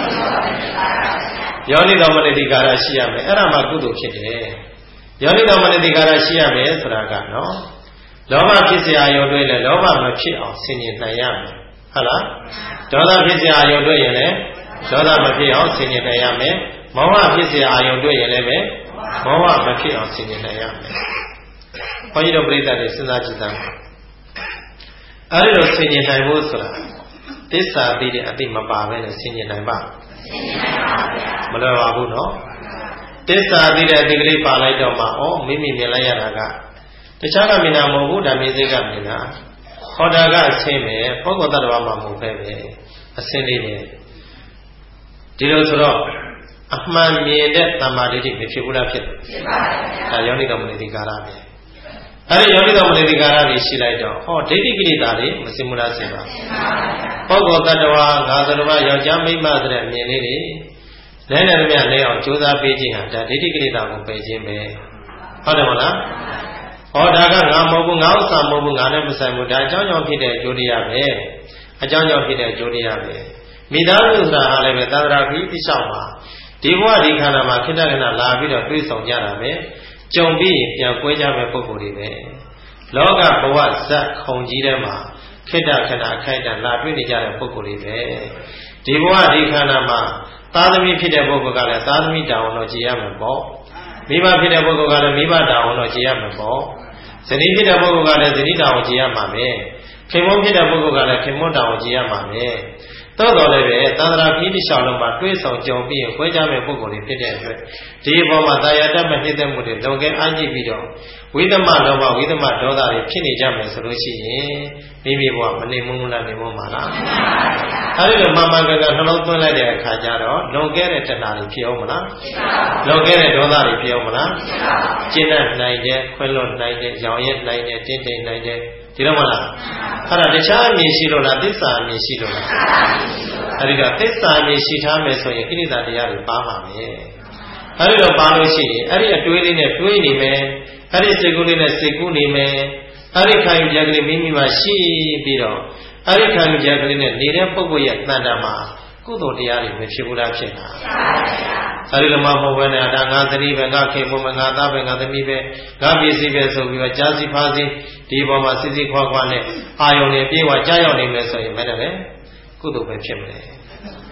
ယောနိတော်မနတိကာရရှိရမယ်အဲ့ဒါမှကုသိုလ်ဖြစ်တယ်ယောနိတော်မနတိကာရရှိရမယ်ဆိုတာကနော်လောဘဖြစ်เสียအယုံတွေ့လဲလောဘမဖြစ်အောင်ဆင်ញင်နိုင်ရမယ်ဟုတ်လားဒေါသဖြစ်เสียအယုံတွေ့ရင်လည်းဒေါသမဖြစ်အောင်ဆင်ញင်နိုင်ရမယ်မောဟဖြစ်เสียအယုံတွေ့ရင်လည်းပဲမောဟမဖြစ်အောင်ဆင်ញင်နိုင်ရမယ်ဘုန်းကြီးတို့ပြိဿတွေစဉ်းစားကြည့်သားအဲ့ဒီလိုဆင်ញင်နိုင်ဖို့ဆိုတာသစ္စာသိတဲ့အသိမပါဘဲနဲ့ဆင်ញင်နိုင်ပါမလွယ်ပါဘူးနော်သစ္စာသိတဲ့အသိကလေးပါလိုက်တော့မှမိမိမြင်လိုက်ရတာကတခြားကမြင်တာမဟုတ်ဘူးဒါမျိုးစိတ်ကမြင်တာဟောတာကအဆင်းပဲပုဂ္ဂိုလ်တ attva မှာမဟုတ်ပဲအဆင်းလေးနဲ့ဒီလိုဆိုတော့အမှန်မြင်တဲ့သမာဓိတိမဖြစ်ဘူးလားဖြစ်ပါတယ်ဒါယောနိတော်မနတိကာရပဲအဲဒီယောနိတော်မနတိကာရတွေရှိလိုက်တော့ဒိဋ္ဌိကိလေသာတွေမစင်ဘူးလားစင်ပါပုဂ္ဂိုလ်တ attva ငါသတ္တဝါယောက်ျားမိန်းမဆိုတဲ့အမြင်လေးတွေလဲနေသမျှလဲအောင်ကြိုးစားပေးခြင်းဟာဒါဒိဋ္ဌိကိလေသာကိုပယ်ခြင်းပဲဟုတ်တယ်မလားဒါကငါမဟုတ်ဘူးငါဥစ္စာမဟုတ်ဘူးငါနဲ့မဆိုင်ဘူးဒါအကြောင်းကြောင့်ဖြစ်တဲ့အကျိုးတရားပဲအကြောင်းကြောင့်ဖြစ်တဲ့အကျိုးတရားပဲမိသားစုဆိုတာဟာလည်းပဲသန္တရာခီးတိလျှောက်မှာဒီဘဝဒီခန္ဓာမှာခိတ္တခဏလာပြီးတော့တွေးဆောင်ကြတာပဲကြုံပြီးပြန်ကွဲကြမဲ့ပုံကိုယ်တွေပဲလောကဘဝဇက်ခုံကြီးထဲမှာခိတ္တခဏခိုက်တန်လာတွေ့နေကြတဲ့ပုံကိုယ်တွေပဲဒီဘဝဒီခန္ဓာမှာသာသမီဖြစ်တဲ့ပုဂ္ဂိုလ်ကလည်းသာသမီတာဝန်တော့ကြည်ရမှာပေါ့မိဘဖြစ်တဲ့ပုဂ္ဂိုလ်ကလည်းမိဘတာဝန်တော့ကြည်ရမှာပေါ့ဇနီးဖြစ်တဲ့ပုဂ္ဂိုလ်ကလည်းဇနီးတာဝန်ကြည်ရမှာပဲခင်မုန်းဖြစ်တဲ့ပုဂ္ဂိုလ်ကလည်းခင်မုန်းတာဝန်ကြည်ရမှာပဲတော့တော်လည်းပဲသန္တရာခီးတိလျှောက်လုံးမှာတွေးဆောင်ကြုံပြီးခွဲခြားမဲ့ပုဂ္ဂိုလ်တွေဖြစ်တဲ့အတွက်ဒီအပေါ်မှာတာယာတတ်မဲ့နှိမ့်သက်မှုတွေလုံကဲအားကြီးပြီးတော့ဝိသမလောဘဝိသမဒေါသတွေဖြစ်နေကြမယ်ဆိုလို့ရှိရင်မိမိဘဝမနေမုန်းလားနေမုန်းပါလားအဲဒီလိုမှန်မှန်ကန်ကန်နှလုံးသွင်းလိုက်တဲ့အခါကျတော့လုံကဲတဲ့တဏှာတွေဖြစ်အောင်မလားလုံကဲတဲ့ဒေါသတွေဖြစ်အောင်မလားကျင့်တတ်နိုင်တဲ့ခွင့်လွတ်နိုင်တဲ့ရောင်ရဲနိုင်တဲ့တင်းတိမ်နိုင်တဲ့ဒီတော့မလားအဲ့ဒါတခြားအမြင်ရှိလို့လားသစ္စာအမြင်ရှိလို့လားအဲဒီတော့သစ္စာအမြင်ရှိထားမယ်ဆိုရင်ကိလေသာတရားတွေပါမှာပဲအဲဒီတော့ပါလို့ရှိရင်အဲ့ဒီအတွေးလေးနဲ့တွေးနေမယ်အဲ့ဒီစိတ်ကူးလေးနဲ့စိတ်ကူးနေမယ်အဲ့ဒီခံယူချက်ကလေးမိမိမှာရှိပြီးတော့အဲ့ဒီခံယူချက်ကလေးနဲ့နေတဲ့ပုဂ္ဂိုလ်ရဲ့တဏ္ဍာမှာကုသိုလ်တရားတွေမဖြစ်ဘူးလားဖြစ်တာအဲဒီလိုမှမဟုတ်ဘဲနဲ့ဒါငါသတိပဲငါခေဖို့မငါသားပဲငါသမီးပဲငါပစ္စည်းပဲဆိုပြီးတော့ကြားစီဖားစီဒီပေါ်မှာစစ်စစ်ခွာခွာနဲ့အာယုန်နဲ့ပြေဝကြားရောက်နေမယ်ဆိုရင်မနဲ့ပဲကုသိုလ်ပဲဖြစ်မယ်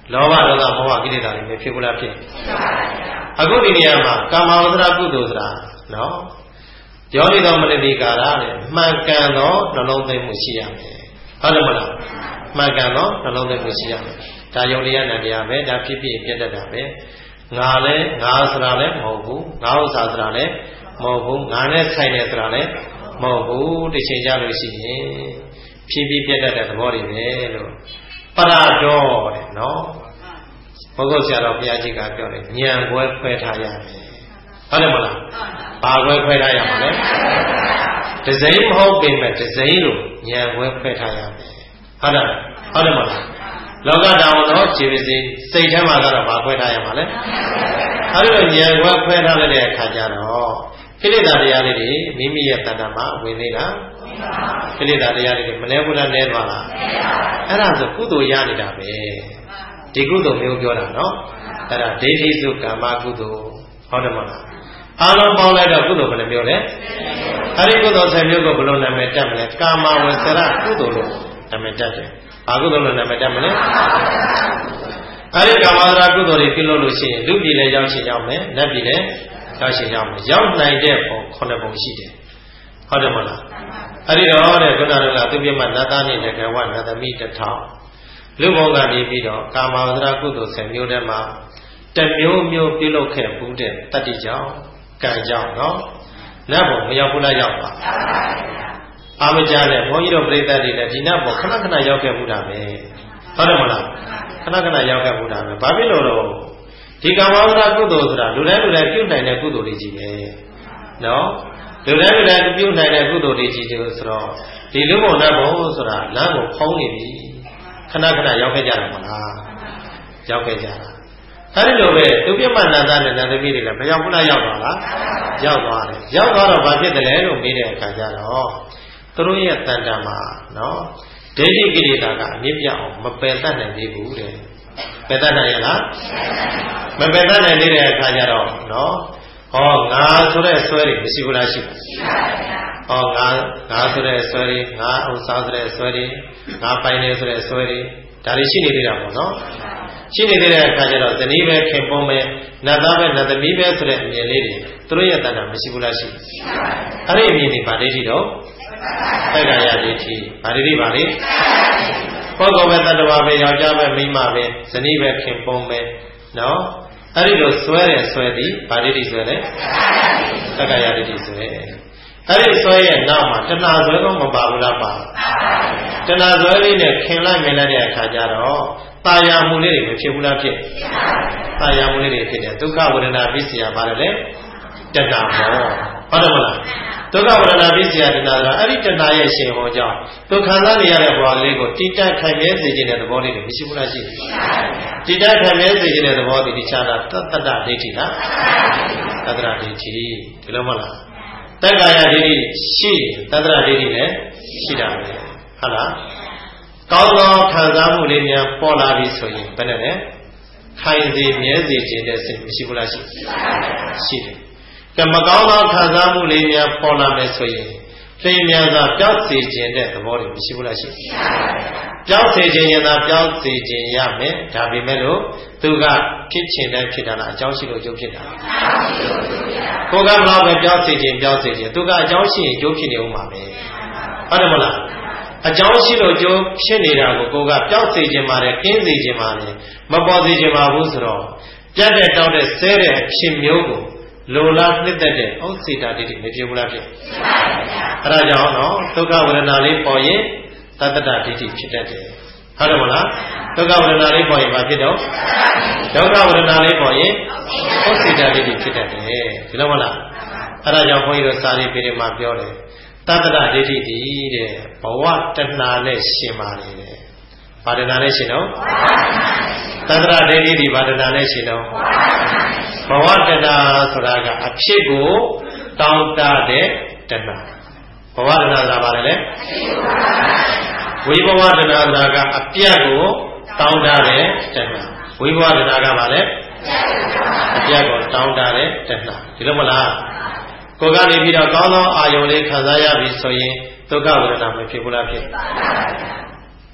လောဘဒေါသမောဟကိလေသာတွေမဖြစ်ဘူးလားဖြစ်အခုဒီနေရာမှာကာမဝဇ္ဇရာကုသိုလ်ဆိုတာနော်ယောနိသောမနတိကာရတဲ့မှန်ကန်သောနှလုံးသွင်းမှုရှိရမယ်ဟုတ်တယ်မလားမှန်ကန်သောနှလုံးသွင်းမှုရှိရမယ်ဒါယုံတရားနဲ့တရားပဲဒါဖြစ်ဖြစ်ပြတ်တတ်တာပဲငါလည်းငါဆိုတာလည်းမဟုတ်ဘူးငါဥစ္စာဆိုတာလည်းမဟုတ်ဘူးငါနဲ့ဆိုင်တယ်ဆိုတာလည်းမဟုတ်ဘူးတစ်ချိန်ကြလို့ရှိရင်ဖြစ်ဖြစ်ပြတ်တတ်တဲ့သဘောတွေပဲလို့ပရတော်တဲ့နော်ဘုဂုတ်ဆရာတော်ဘုရားကြီးကပြောတယ်ဉာဏ်ကွဲခွဲထားရမယ်ဟုတ်တယ်မလားဘာကွဲခွဲထားရမှာလဲဒဇိမ့်မဟုတ်ပေမဲ့ဒဇိမ့်လို့ဉာဏ်ကွဲခွဲထားရမယ်ဟုတ်တယ်မလားလောကတောင်တော့ခြေပစီစိတ်ထဲမှာကတော့ဘာခွဲထားရမှာလဲအဲဒီလိုဉာဏ်ကွဲခွဲထားတဲ့အခါကျတော့ကိလေသာတရားလေးတွေမိမိရဲ့တဏ္ဍာမှာဝင်သေးလားကိလေသာတရားလေးတွေမလဲဘူးလားလဲသွားလားအဲ့ဒါဆိုကုသိုလ်ရနေတာပဲဒီကုသိုလ်မျိုးပြောတာနော်အဲ့ဒါဒိဋ္ဌိစုကာမကုသိုလ်ဟုတ်တယ်မလားအားလုံးပေါင်းလိုက်တော့ကုသိုလ်ဘယ်နှမျိုးလဲအဲ့ဒီကုသိုလ်10မျိုးကိုဘယ်လိုနာမည်တက်မလဲကာမဝဆရကုသိုလ်လို့နာမည်တက်တယ်ဘာကုသိုလ်လို့နာမည်တက်မလဲအဲ့ဒီကာမဝဆရကုသိုလ်တွေပြုလုပ်လို့ရှိရင်လူပြည်လည်းရောက်ရှိရောက်မယ်နတ်ပြည်လည်းရောက်ရှိရောက်မယ်ရောက်နိုင်တဲ့ပုံ9ပုံရှိတယ်ဟုတ်တယ်မလားအဲ့ဒီတော့တဲ့ခုနကသူပြမနတ်သားနဲ့လည်းကဝနတ်သမီး1000လူဘုံကနေပြီးတော့ကာမဝဆရကုသိုလ်10မျိုးထဲမှာတမျိုးမျိုးပြုလုပ်ခဲ့ဘူးတဲ့တတ္တိကြောင့်ကံကြောင့်နော်နတ်ဘုံမရောက်ဘူးလားရောက်ပါအာမကြနဲ့ဘုန်းကြီးတို့ပြိဿတွေလည်းဒီနတ်ဘုံခဏခဏရောက်ခဲ့ဘူးတာပဲဟုတ်တယ်မလားခဏခဏရောက်ခဲ့ဘူးတာပဲဘာဖြစ်လို့တော့ဒီကာမဝဆရကုသိုလ်ဆိုတာလူတိုင်းပြုနိုင်တဲ့ကုသိုလ်တွေကြီးပဲနော်လူတိုင်းပြုနိုင်တဲ့ကုသိုလ်တွေကြီးတယ်ဆိုတော့ဒီလူဘုံနတ်ဘုံဆိုတာလမ်းကိုဖုံးနေပြီခဏခဏရောက်ခဲ့ကြတယ်မလားရောက်ခဲ့ကြတာအဲဒီလိုပဲသူပြမနန္ဒနဲ့နန္ဒမီတွေလည်းမရောက်ဘူးလားရောက်သွားလားရောက်သွားတယ်ရောက်သွားတော့ဘာဖြစ်တယ်လဲလို့မေးတဲ့အခါကျတော့သူတို့ရဲ့တန်တန်မှာနော်ဒိဋ္ဌိကိလေသာကအမြင့်ပြအောင်မပယ်တတ်နိုင်သေးဘူးတဲ့ပယ်တတ်နိုင်ရလားမပယ်တတ်နိုင်သေးတဲ့အခါကျတော့နော်ဟောငါဆိုတဲ့ဆွဲတွေမရှိဘူးလားရှိပါဟောငါဆိုတဲ့ဆွဲတွေငါဥစ္စာဆိုတဲ့ဆွဲတွေငါပိုင်နေဆိုတဲ့ဆွဲတွေဒါတွေရှိနေသေးတာပေါ့နော်ရှိနေတဲ့အခါကျတော့ဇနီးပဲခင်ပွန်းပဲနတ်သားပဲနတ်သမီးပဲဆိုတဲ့အမြင်လေးတွေသူတို့ရဲ့တဏ္ဍာမရှိဘူးလားရှိအဲ့ဒီအမြင်တွေဗာဒိဋ္ဌိတော့သက္ကာယဒိဋ္ဌိဗာဒိဋ္ဌိပါလေပုဂ္ဂိုလ်ပဲတတ္တဝါပဲယောက်ျားပဲမိန်းမပဲဇနီးပဲခင်ပွန်းပဲနော်အဲ့ဒီလိုဆွဲတဲ့ဆွဲသည်ဗာဒိဋ္ဌိဆွဲတယ်သက္ကာယဒိဋ္ဌိဆွဲအဲ့ဒီဆွဲရဲ့နောက်မှာတဏှာဆွဲတော့မပါဘူးလားပါတဏှာဆွဲလေးနဲ့ခင်လိုက်မြင်လိုက်တဲ့အခါကျတော့တာယာမှုလေးတွေမဖြစ်ဘူးလားဖြစ်တာယာမှုလေးတွေဖြစ်တယ်ဒုက္ခဝေဒနာပစ္စယပါတယ်လေတဏှာမောဟုတ်တယ်မလားဒုက္ခဝေဒနာပစ္စယတဏှာဆိုတာအဲ့ဒီတဏှာရဲ့ရှင်ဟောကြောင့်ဒုက္ခသားနေရတဲ့ဘဝလေးကိုတိတက်ခိုင်မြဲစေခြင်းတဲ့သဘောလေးတွေမရှိဘူးလားရှိတိတက်ခိုင်မြဲစေခြင်းတဲ့သဘောတည်တခြားတာတတ္တဒိဋ္ဌိလားတတ္တဒိဋ္ဌိဒီလိုမလားတက္ကာယဒိဋ္ဌိရှိတတ္တဒိဋ္ဌိလည်းရှိတာပဲဟုတ်လားကောင်းသောခံစားမှုလေးများပေါ်လာပြီဆိုရင်ဘယ်နဲ့လဲခိုင်စေမြဲစေခြင်းတဲ့စိတ်မရှိဘူးလားရှိတယ်ကမကောင်းသောခံစားမှုလေးများပေါ်လာမယ်ဆိုရင်လျှင်မြန်စွာပျောက်စေခြင်းတဲ့သဘောတွေမရှိဘူးလားရှိပျောက်စေခြင်းရင်သာပျောက်စေခြင်းရမယ်ဒါပေမဲ့လို့သူကဖြစ်ခြင်းတိုင်းဖြစ်တာလားအကြောင်းရှိလို့အကျိုးဖြစ်တာကိုယ်ကမလားပဲပျောက်စေခြင်းသူကအကြောင်းရှိရင်အကျိုးဖြစ်နေဦးမှာပဲဟုတ်တယ်မလားအကြောင်းရှိလို့ကျိုးဖြစ်နေတာကိုကိုကပျောက်စေခြင်းပါတယ်ကင်းစေခြင်းပါတယ်မပေါ်စေခြင်းပါဘူးဆိုတော့ပြတ်တဲ့တောက်တဲ့ဆဲတဲ့အဖြစ်မျိုးကိုလိုလားနှစ်သက်တဲ့ဥစ္စေတာတိတိမဖြစ်ဘူးလားဖြစ်အဲ့ဒါကြောင့်နော်ဒုက္ခဝေဒနာလေးပေါ်ရင်တတ္တဒိဋ္ဌိဖြစ်တတ်တယ်ဟုတ်တယ်မလားဒုက္ခဝေဒနာလေးပေါ်ရင်ဘာဖြစ်တော့ဒုက္ခဝေဒနာလေးပေါ်ရင်ဥစ္စေတာတိတိဖြစ်တတ်တယ်ဒီလိုမလားအဲ့ဒါကြောင့်ဘုန်းကြီးတို့စာရီပေတွေမှာပြောတယ်တတ္တဒိဋ္ဌိတည်တဲ့ဘဝတဏှာနဲ့ရှင်ပါလေတဲ့ဘာတဏှာနဲ့ရှင်တော့တတ္တဒိဋ္ဌိဒီဘာတဏှာနဲ့ရှင်တော့ဘဝတဏှာဆိုတာကအဖြစ်ကိုတောင်းတတဲ့တဏှာဘဝတဏှာဆိုတာဘာလဲဝိဘဝတဏှာဆိုတာကအပြတ်ကိုတောင်းတတဲ့တဏှာဝိဘဝတဏှာကဘာလဲအပြတ်ကိုတောင်းတတဲ့တဏှာဒီလိုမလားကိုယ်ကနေပြီးတော့ကောင်းသောအာယုံလေးခံစားရပြီဆိုရင်ဒုက္ခဝေဒနာမဖြစ်ဘူးလားဖြစ်ဒ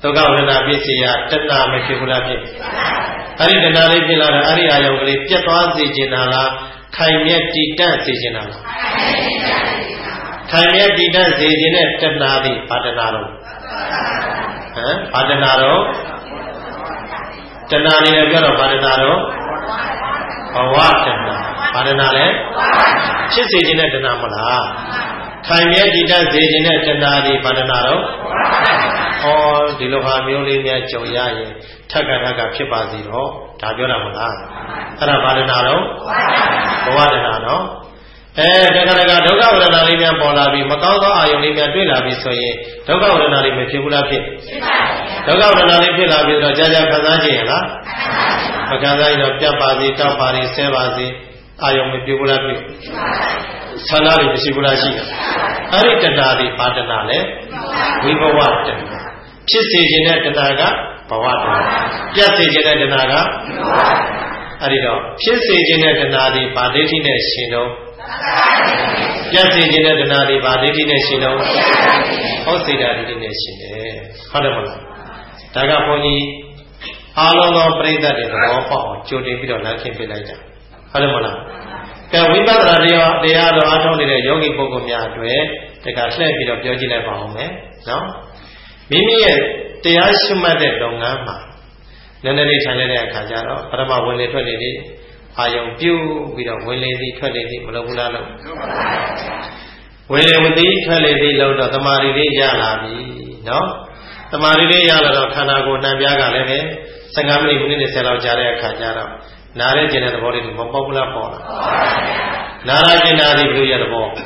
ဒုက္ခဝေဒနာဖြစ်เสียတဏှာမဖြစ်ဘူးလားဖြစ်အဲ့ဒီတဏှာလေးဖြစ်လာတော့အဲ့ဒီအာယုံကလေးပြတ်သွားစေချင်တာလားခိုင်မြဲတည်တတ်စေချင်တာလားခိုင်မြဲတည်တတ်စေခြင်းနဲ့တဏှာသည်ဘာတဏှာတော့ဘာတဏှာတော့တဏှာနေလည်းပြောတော့ဘာတဏှာတော့ဘဝတဏှာဘာတဏှာလဲဖြစ်စေခြင်းနဲ့တဏှာမလားခိုင်မြဲတည်တတ်စေခြင်းနဲ့တဏှာသည်ဘာတဏှာတော့ဒီလိုဟာမျိုးလေးများကြုံရရင်ထက်ကဖြစ်ပါစေတော့ဒါပြောတာမလားအဲ့ဒါဘာတဏှာတော့ဘဝတဏှာနော်တက္ကရာဒုက္ခဝေဒနာလေးများပေါ်လာပြီးမကောင်းသောအာယုန်လေးများတွေ့လာပြီးဆိုရင်ဒုက္ခဝေဒနာလေးမဖြစ်ဘူးလားဖြစ်ဒုက္ခဝေဒနာလေးဖြစ်လာပြီးတော့ကြာကြာခံစားကြည့်ရလားမခံစားရင်တော့ပြတ်ပါစေတောက်ပါစေဆဲပါစေအာယုန်မဖြစ်ဘူးလားဖြစ်ဆန္ဒတွေမရှိဘူးလားရှိတယ်အဲ့ဒီတဏှာဒီဘာတဏှာလဲဝိဘဝတဏှာဖြစ်စေခြင်းတဲ့တဏှာကဘဝတဏှာပြတ်စေခြင်းတဲ့တဏှာကအဲ့ဒီတော့ဖြစ်စေခြင်းတဲ့တဏှာဒီဗာဒိဋ္ဌိနဲ့ရှင်တော့ပြတ်စေခြင်းတဲ့တဏှာဒီဗာဒိဋ္ဌိနဲ့ရှင်တော့ဟောစေတာဒိဋ္ဌိနဲ့ရှင်တယ်ဟုတ်တယ်မလားဒါကဘုန်းကြီးအားလုံးသောပရိသတ်တွေသဘောပေါက်အောင်ကြိုတင်ပြီးတော့လမ်းခင်းပေးလိုက်တာဟုတ်တယ်မလားကဲဝိပဿနာတရားတော်အားထုတ်နေတဲ့ယောဂီပုဂ္ဂိုလ်များအတွက်တခါလှည့်ပြီးတော့ပြောကြည့်လိုက်ပါဦးမယ်နော်မိမိရဲ့တရားရှုမှတ်တဲ့လုပ်ငန်းမှာနည်းနည်းလေးထိုင်လိုက်တဲ့အခါကျတော့ပရမဝင်လေထွက်လေလေးအာယုံပြုပြီးတော့ဝင်လေသည်ထွက်လေသည်မလုပ်ဘူးလားလို့ဝင်လေဝင်သည်ထွက်လေသည်လို့တော့တမာရီလေးရလာပြီနော်တမာရီလေးရလာတော့ခန္ဓာကိုယ်နှံပြားကလည်းပဲ15မိနစ်မိနစ်20လောက်ကြာတဲ့အခါကျတော့နားရဲကျင်တဲ့သဘောလေးမပေါက်ဘူးလားပေါ့လားနားရကျင်တာဒီဘယ်လိုရတဲ့ဘော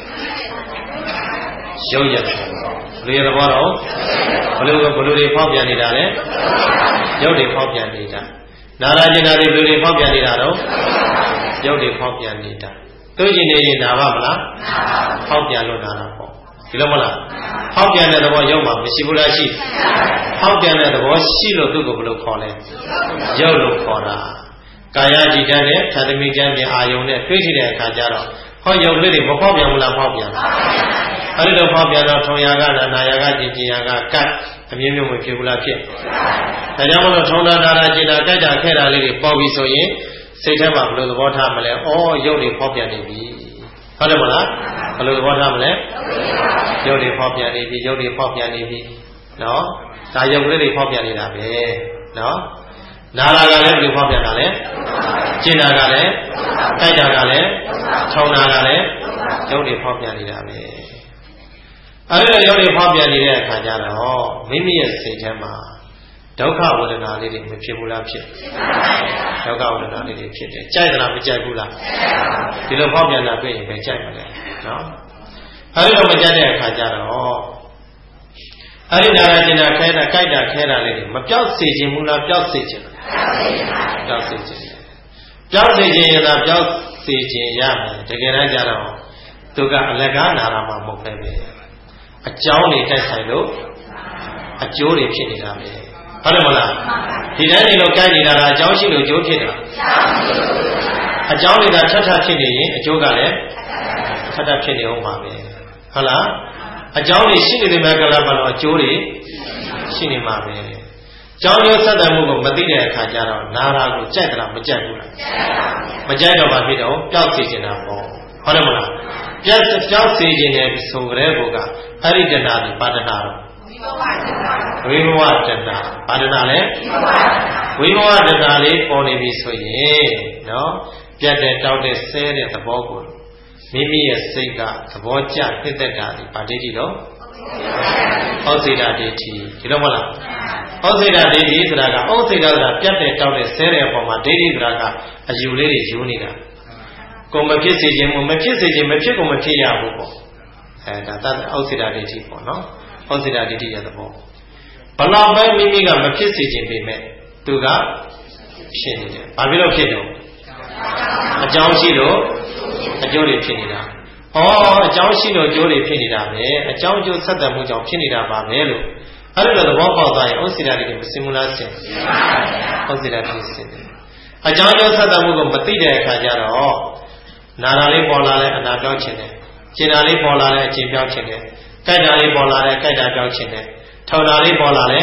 ရုပ်ရတဲ့ဘယ်လိုရတဲ့ဘောတော့ဘယ်လိုတွေဖောက်ပြန်နေတာလဲရုပ်တွေဖောက်ပြန်နေတာနာရကျင်တာတွေဘယ်လိုတွေဖောက်ပြန်နေတာတော့ရုပ်တွေဖောက်ပြန်နေတာတွေ့ကျင်နေရင်နာပါမလားဖောက်ပြန်လို့နာတာပေါ့ဒီလိုမလားဖောက်ပြန်တဲ့သဘောရုပ်မှာမရှိဘူးလားရှိဖောက်ပြန်တဲ့သဘောရှိလို့သူ့ကိုဘယ်လိုခေါ်လဲရုပ်လို့ခေါ်တာကာယကြည်တတ်တဲ့သတ္တမိကျမ်းအာယုံနဲ့တွေ့ရှိတဲ့အခါကျတော့ဟောရုပ်လေးတွေမဖောက်ပြန်ဘူးလားဖောက်ပြန်အဲ့ဒီတော့ဖောက်ပြန်တော့ထုံရာကနာယာကကြင်ကြင်ရာကကတ်အမြင့်မြင့်မဖြစ်ဘူးလားဖြစ်ဒါကြောင့်မလို့ထုံတာနာကျင်တာကြိုက်တာခဲတာလေးတွေပေါ်ပြီးဆိုရင်စိတ်ထဲမှာဘယ်လိုသဘောထားမလဲရုပ်တွေဖောက်ပြန်နေပြီဟုတ်တယ်မလားဘယ်လိုသဘောထားမလဲရုပ်တွေဖောက်ပြန်နေပြီရုပ်တွေဖောက်ပြန်နေပြီနော်ဒါရုပ်လေးတွေဖောက်ပြန်နေတာပဲနော်နာလာကလည်းဘယ်လိုဖောက်ပြန်တာလဲကျင်တာကလည်းကြိုက်တာကလည်းထုံတာကလည်းရုပ်တွေဖောက်ပြန်နေတာပဲအဲ့ဒီရုပ်တွေဖောက်ပြန်နေတဲ့အခါကျတော့မိမိရဲ့စိတ်ထဲမှာဒုက္ခဝေဒနာလေးတွေမဖြစ်ဘူးလားဖြစ်ဒုက္ခဝေဒနာလေးတွေဖြစ်တယ်ကြိုက်သလားမကြိုက်ဘူးလားဒီလိုဖောက်ပြန်တာတွေ့ရင်ပဲကြိုက်မှာလေနော်အဲ့ဒီလိုမကြိုက်တဲ့အခါကျတော့အဲ့ဒီနာရကျင်တာခဲတာကြိုက်တာခဲတာလေးတွေမပြောက်စေခြင်းဘူးလားပြောက်စေခြင်းပြောက်စေခြင်းပြောက်စေခြင်းရတာပြောက်စေခြင်းရမယ်တကယ်တမ်းကျတော့သူကအလကားနာတာမှမဟုတ်ပဲအကြောင်းတွေတိုက်ဆိုင်လို့အကျိုးတွေဖြစ်နေတာပဲဟုတ်တယ်မလားဒီတိုင်းနေလို့ကြိုက်နေတာကအကြောင်းရှိလို့အကျိုးဖြစ်တာအကြောင်းတွေကထပ်ထပ်ဖြစ်နေရင်အကျိုးကလည်းထပ်ထပ်ဖြစ်နေအောင်ပါပဲဟုတ်လားအကြောင်းတွေရှိနေတဲ့မဲ့ကလည်းမလို့အကျိုးတွေရှိနေမှာပဲကြောင်းကျိုးဆက်တယ်မှုကိုမသိတဲ့အခါကျတော့နာရာကိုကြိုက်သလားမကြိုက်ဘူးလားမကြိုက်တော့ဘာဖြစ်တော့ပျောက်စေချင်တာပေါ့ဟုတ်တယ်မလားပျောက်စေခြင်းနဲ့ဆိုကြတဲ့ဘုကအဲ့ဒီတဏှာဒီပါတဏှာတော့ဝိဘဝတဏှာပါတဏှာလဲဝိဘဝတဏှာလေးပေါ်နေပြီဆိုရင်နော်ပြတ်တဲ့တောက်တဲ့ဆဲတဲ့သဘောကိုမိမိရဲ့စိတ်ကသဘောကျဖြစ်တဲ့တာဒီပါဒိဋ္ဌိတော့ဩစေတဒိဋ္ဌိဒီလိုမလားဩစေတဒိဋ္ဌိဆိုတာကဩစေတဆိုတာပြတ်တဲ့တောက်တဲ့ဆဲတဲ့အပေါ်မှာဒိဋ္ဌိဆိုတာကအယူလေးတွေယူနေတာကိုမဖြစ်စေခြင်းမဖြစ်စေခြင်းမဖြစ်ကိုမဖြစ်ရဘူးပေါ့ဒါသဩစေတဒိဋ္ဌိပေါ့နော်ဩစေတဒိဋ္ဌိရဲ့သဘောဘလောက်ပဲမိမိကမဖြစ်စေခြင်းပေမဲ့သူကဖြစ်နေတယ်ဘာဖြစ်လို့ဖြစ်တော့အကြောင်းရှိလို့အကျိုးတွေဖြစ်နေတာအကြောင်းရှိလို့အကျိုးတွေဖြစ်နေတာပဲအကြောင်းအကျိုးဆက်သွယ်မှုကြောင့်ဖြစ်နေတာပါပဲလို့အဲ့လိုသဘောပေါက်သွားရင်ဩစေတဒိဋ္ဌိမစင်ဘူးလားစင်ဩစေတဒိဋ္ဌိစင်တယ်အကြောင်းအကျိုးဆက်သွယ်မှုကိုမသိတဲ့အခါကျတော့နာတာလေးပေါ်လာလဲအနာပြောင်းခြင်းတယ်ကျင်တာလေးပေါ်လာလဲအကျင်ပြောင်းခြင်းတယ်ကြိုက်တာလေးပေါ်လာလဲကြိုက်တာပြောင်းခြင်းတယ်ထောင်တာလေးပေါ်လာလဲ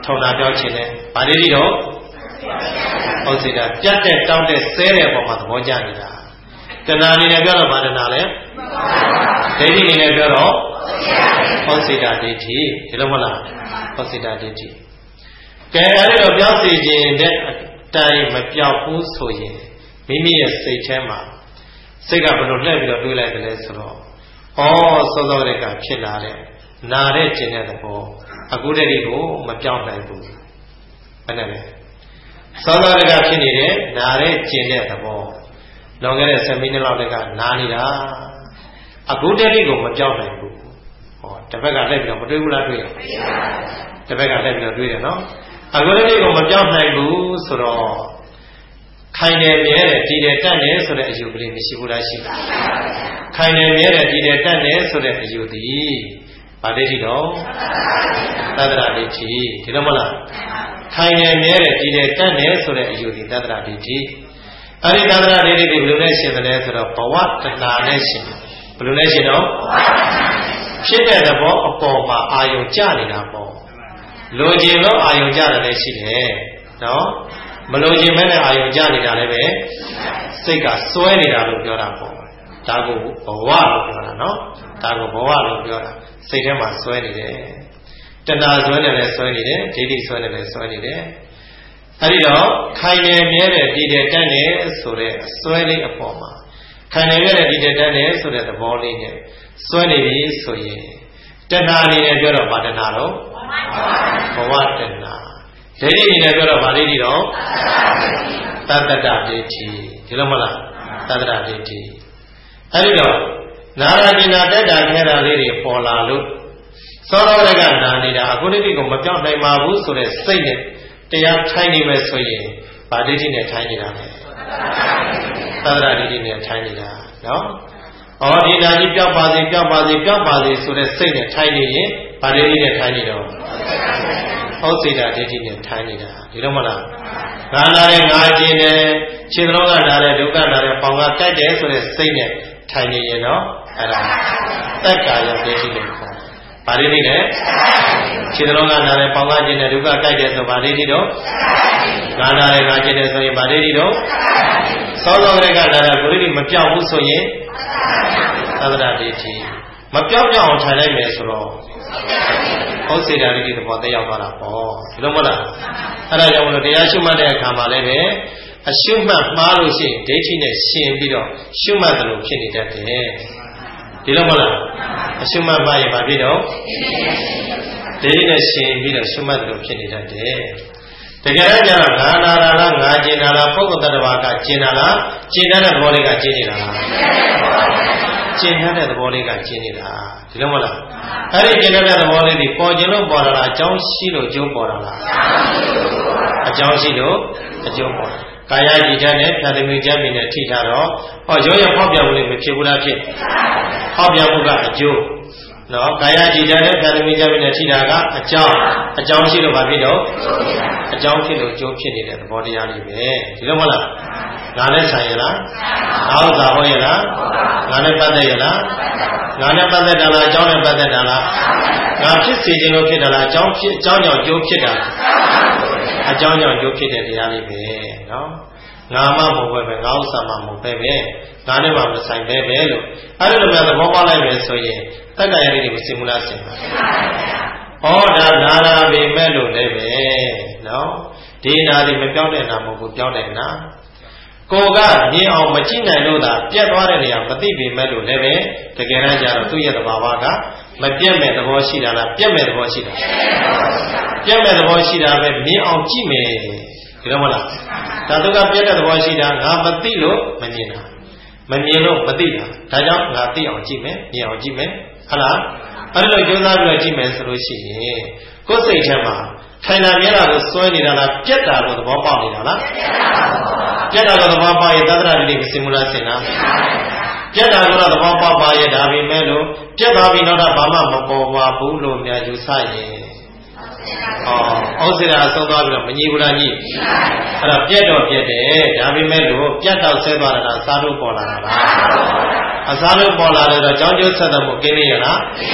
ထုံနာပြောချင်တယ်ဗာဒိဋ္ဌိတော့ဟုတ်စေတာပြတ်တဲ့တောင်းတဲ့ဆဲတဲ့အပေါ်မှာသဘောကျနေတာတဏှာအနေနဲ့ပြောတော့ဗာဒနာလဲဒိဋ္ဌိအနေနဲ့ပြောတော့ဟုတ်စေတာဒိဋ္ဌိဒီလိုမဟုတ်လားဟုတ်စေတာဒိဋ္ဌိကဲအဲ့ဒီတော့ပြောင်းစီခြင်းတဲ့အတိုင်းမပြောက်ဘူးဆိုရင်မိမိရဲ့စိတ်ထဲမှာစိတ်ကဘယ်လိုလှည့်ပြီးတော့တွေးလိုက်တယ်လဲဆိုတော့စောစောကဖြစ်လာတဲ့နာတဲ့ကျင်တဲ့သဘောအခုတည်းကိုမပြောင်းနိုင်ဘူးဘယ်နဲ့လဲစောစောကဖြစ်နေတဲ့နာတဲ့ကျင်တဲ့သဘောလွန်ခဲ့တဲ့10မိနစ်လောက်ကနာနေတာအခုတည်းကိုမပြောင်းနိုင်ဘူးတစ်ဖက်ကလှည့်ပြီးတော့မတွေးဘူးလားတွေးတယ်တစ်ဖက်ကလှည့်ပြီးတော့တွေးတယ်နော်အခုတည်းကိုမပြောင်းနိုင်ဘူးဆိုတော့ခိုင်တယ်မြဲတယ်တည်တယ်တတ်တယ်ဆိုတဲ့အယူကလေးမရှိဘူးလားရှိတယ်ခိုင်တယ်မြဲတယ်တည်တယ်တတ်တယ်ဆိုတဲ့အယူသည်ဗာဒိဋ္ဌိတော့သတ္တရဒိဋ္ဌိဒီလိုမလားခိုင်တယ်မြဲတယ်တည်တယ်တတ်တယ်ဆိုတဲ့အယူသည်သတ္တရဒိဋ္ဌိအဲဒီသတ္တရဒိဋ္ဌိဒီဘယ်လိုလဲရှင်တယ်ဆိုတော့ဘဝတဏှာနဲ့ရှင်ဘယ်လိုလဲရှင်တော့ဖြစ်တဲ့သဘောအပေါ်မှာအာယုံကျနေတာပေါ့လိုချင်လို့အာယုံကျတယ်လည်းရှိတယ်နော်မလိုချင်မဲ့နဲ့အာယုံကျနေတာလည်းပဲစိတ်ကစွဲနေတာလို့ပြောတာပေါ့ဒါကိုဘဝလို့ပြောတာနော်ဒါကိုဘဝလို့ပြောတာစိတ်ထဲမှာစွဲနေတယ်တဏှာစွဲနေတယ်စွဲနေတယ်ဒိဋ္ဌိစွဲနေတယ်စွဲနေတယ်အဲဒီတော့ခိုင်တယ်မြဲတယ်တည်တယ်တတ်တယ်ဆိုတဲ့အစွဲလေးအပေါ်မှာခိုင်တယ်မြဲတယ်တည်တယ်တတ်တယ်ဆိုတဲ့သဘောလေးနဲ့စွဲနေပြီဆိုရင်တဏှာအနေနဲ့ပြောတော့ဗာတဏှာတော့ဘဝတဏှာဒိဋ္ဌိအနေနဲ့ပြောတော့ဗာဒိဋ္ဌိတော့သတ္တတဒိဋ္ဌိဒီလိုမလားသတ္တတဒိဋ္ဌိအဲဒီတော့နာရကျင်နာတက်တာခဲတာလေးတွေပေါ်လာလို့သောတော်ရကနာနေတာအခုတည်းကိုမပြောင်းနိုင်ပါဘူးဆိုတဲ့စိတ်နဲ့တရားထိုင်နေမယ်ဆိုရင်ဗာဒိဋ္ဌိနဲ့ထိုင်နေတာပဲသတ္တတဒိဋ္ဌိနဲ့ထိုင်နေတာနော်ဒီနာကြီးပြောက်ပါစေပြောက်ပါစေပြောက်ပါစေဆိုတဲ့စိတ်နဲ့ထိုင်နေရင်ဗာဒိဋ္ဌိနဲ့ထိုင်နေတော့ဟုတ်စေတာဒိဋ္ဌိနဲ့ထိုင်နေတာဒီလိုမလားငါနာတဲ့ငါကျင်တယ်ခြေသလုံးကနာတဲ့ဒုက္ခနာတဲ့ပေါင်ကတိုက်တယ်ဆိုတဲ့စိတ်နဲ့ထိုင်နေရင်တော့အဲ့ဒါသက်ကာယဒိဋ္ဌိလို့ခေါ်ဗာဒိဋ္ဌိနဲ့ခြေသလုံးကနာတဲ့ပေါင်ကကျင်တဲ့ဒုက္ခတိုက်တယ်ဆိုဗာဒိဋ္ဌိတော့ငါနာတဲ့ငါကျင်တယ်ဆိုရင်ဗာဒိဋ္ဌိတော့သောသောကနာတဲ့ဗာဒိဋ္ဌိမပြောက်ဘူးဆိုရင်သတ္တရဒိဋ္ဌိမပြောက်အောင်ထိုင်လိုက်မယ်ဆိုတော့ဟုတ်စေတာဒိဋ္ဌိသဘောတက်ရောက်သွားတာပေါ့ဒီလိုမဟုတ်လားအဲ့ဒါကြောင့်မလို့တရားရှုမှတ်တဲ့အခါမှာလည်းပဲအရှုမှတ်မှားလို့ရှိရင်ဒိဋ္ဌိနဲ့ရှင်ပြီးတော့ရှုမှတ်တယ်လို့ဖြစ်နေတတ်တယ်ဒီလိုမဟုတ်လားအရှုမှတ်မှားရင်ဘာဖြစ်တော့ဒိဋ္ဌိနဲ့ရှင်ပြီးတော့ရှုမှတ်တယ်လို့ဖြစ်နေတတ်တယ်တကယ်ကြတော့ငါနာတာလားငါကျင်တာလားပုဂ္ဂိုလ်တ attva ကကျင်တာလားကျင်တဲ့သဘောလေးကကျင်နေတာလားကျင်တဲ့သဘောလေးကကျင်နေတာဒီလိုမဟုတ်လားအဲ့ဒီကျင်တဲ့သဘောလေးဒီပေါ်ခြင်းလို့ပေါ်လာတာအကြောင်းရှိလို့အကျိုးပေါ်လာလားအကြောင်းရှိလို့အကျိုးပေါ်လာကာယကြည်ချက်နဲ့ဖြာသမီးချက်မိနဲ့ထိထားတော့ရောရဖောက်ပြန်မှုလေးမဖြစ်ဘူးလားဖြစ်ဖောက်ပြန်မှုကအကျိုးနော်ကာယကြည်ချက်နဲ့ဖြာသမီးချက်မိနဲ့ထိတာကအကြောင်းရှိလို့ဘာဖြစ်တော့အကြောင်းဖြစ်လို့အကျိုးဖြစ်နေတဲ့သဘောတရားလေးပဲဒီလိုမဟုတ်လားငါနဲ့ဆိုင်ရလားငါဥစ္စာဟောရလားငါနဲ့ပတ်သက်ရလားငါနဲ့ပတ်သက်တာလားအကြောင်းနဲ့ပတ်သက်တာလားငါဖြစ်စေခြင်းလို့ဖြစ်တာလားအကြောင်းကြောင့်ကျိုးဖြစ်တာအကြောင်းကြောင့်ကျိုးဖြစ်တဲ့တရားလေးပဲနော်ငါမှမဟုတ်ပဲငါဥစ္စာမှမဟုတ်ပဲငါနဲ့မှမဆိုင်ပဲလို့အဲ့ဒီလိုမျိုးသဘောပေါက်လိုက်မယ်ဆိုရင်တက္ကရာလေးတွေမစင်ဘူးလားစင်ပါဒါနာရာပေမဲ့လို့လည်းပဲနော်ဒီနာတွေမပြောင်းတဲ့နာမဟုတ်ဘူးပြောင်းတဲ့နာကိုကမြင်အောင်မကြည့်နိုင်လို့သာပြတ်သွားတဲ့နေရာမသိပေမဲ့လို့လည်းပဲတကယ်တမ်းကျတော့သူ့ရဲ့သဘာဝကမပြတ်မဲ့သဘောရှိတာလားပြတ်မဲ့သဘောရှိတာပြတ်မဲ့သဘောရှိတာပဲမြင်အောင်ကြည့်မယ်ဒီလိုမလားဒါသူကပြတ်တဲ့သဘောရှိတာငါမသိလို့မမြင်တာမမြင်လို့မသိတာဒါကြောင့်ငါသိအောင်ကြည့်မယ်မြင်အောင်ကြည့်မယ်ဟုတ်လားအဲ့လိုကြိုးစားပြီးကြည့်မယ်ဆိုလို့ရှိရင်ကိုယ်စိတ်ထဲမှာထိုင်တာမြဲတာကိုစွဲနေတာလားပြတ်တာကိုသဘောပေါက်နေတာလားပြတ်တာကိုသဘောပေါက်ရင်သတ္တရတိမစင်မလားစင်လားပြတ်တာကိုသဘောပေါက်ပါရဲ့ဒါပေမဲ့လို့ပြတ်သွားပြီတော့ဘာမှမပေါ်ပါဘူးလို့များယူဆရင်ဩစေတာအဆုံးသွားပြီးတော့မညီဘူးလားညီအဲ့တော့ပြတ်တော့ပြတ်တယ်ဒါပေမဲ့လို့ပြတ်တော့ဆဲသွားတာအစားလို့ပေါ်လာတာလားအစားလို့ပေါ်လာလို့တော့ကြောင်းကျိုးဆက်တဲ့မှုကင်းနေရလား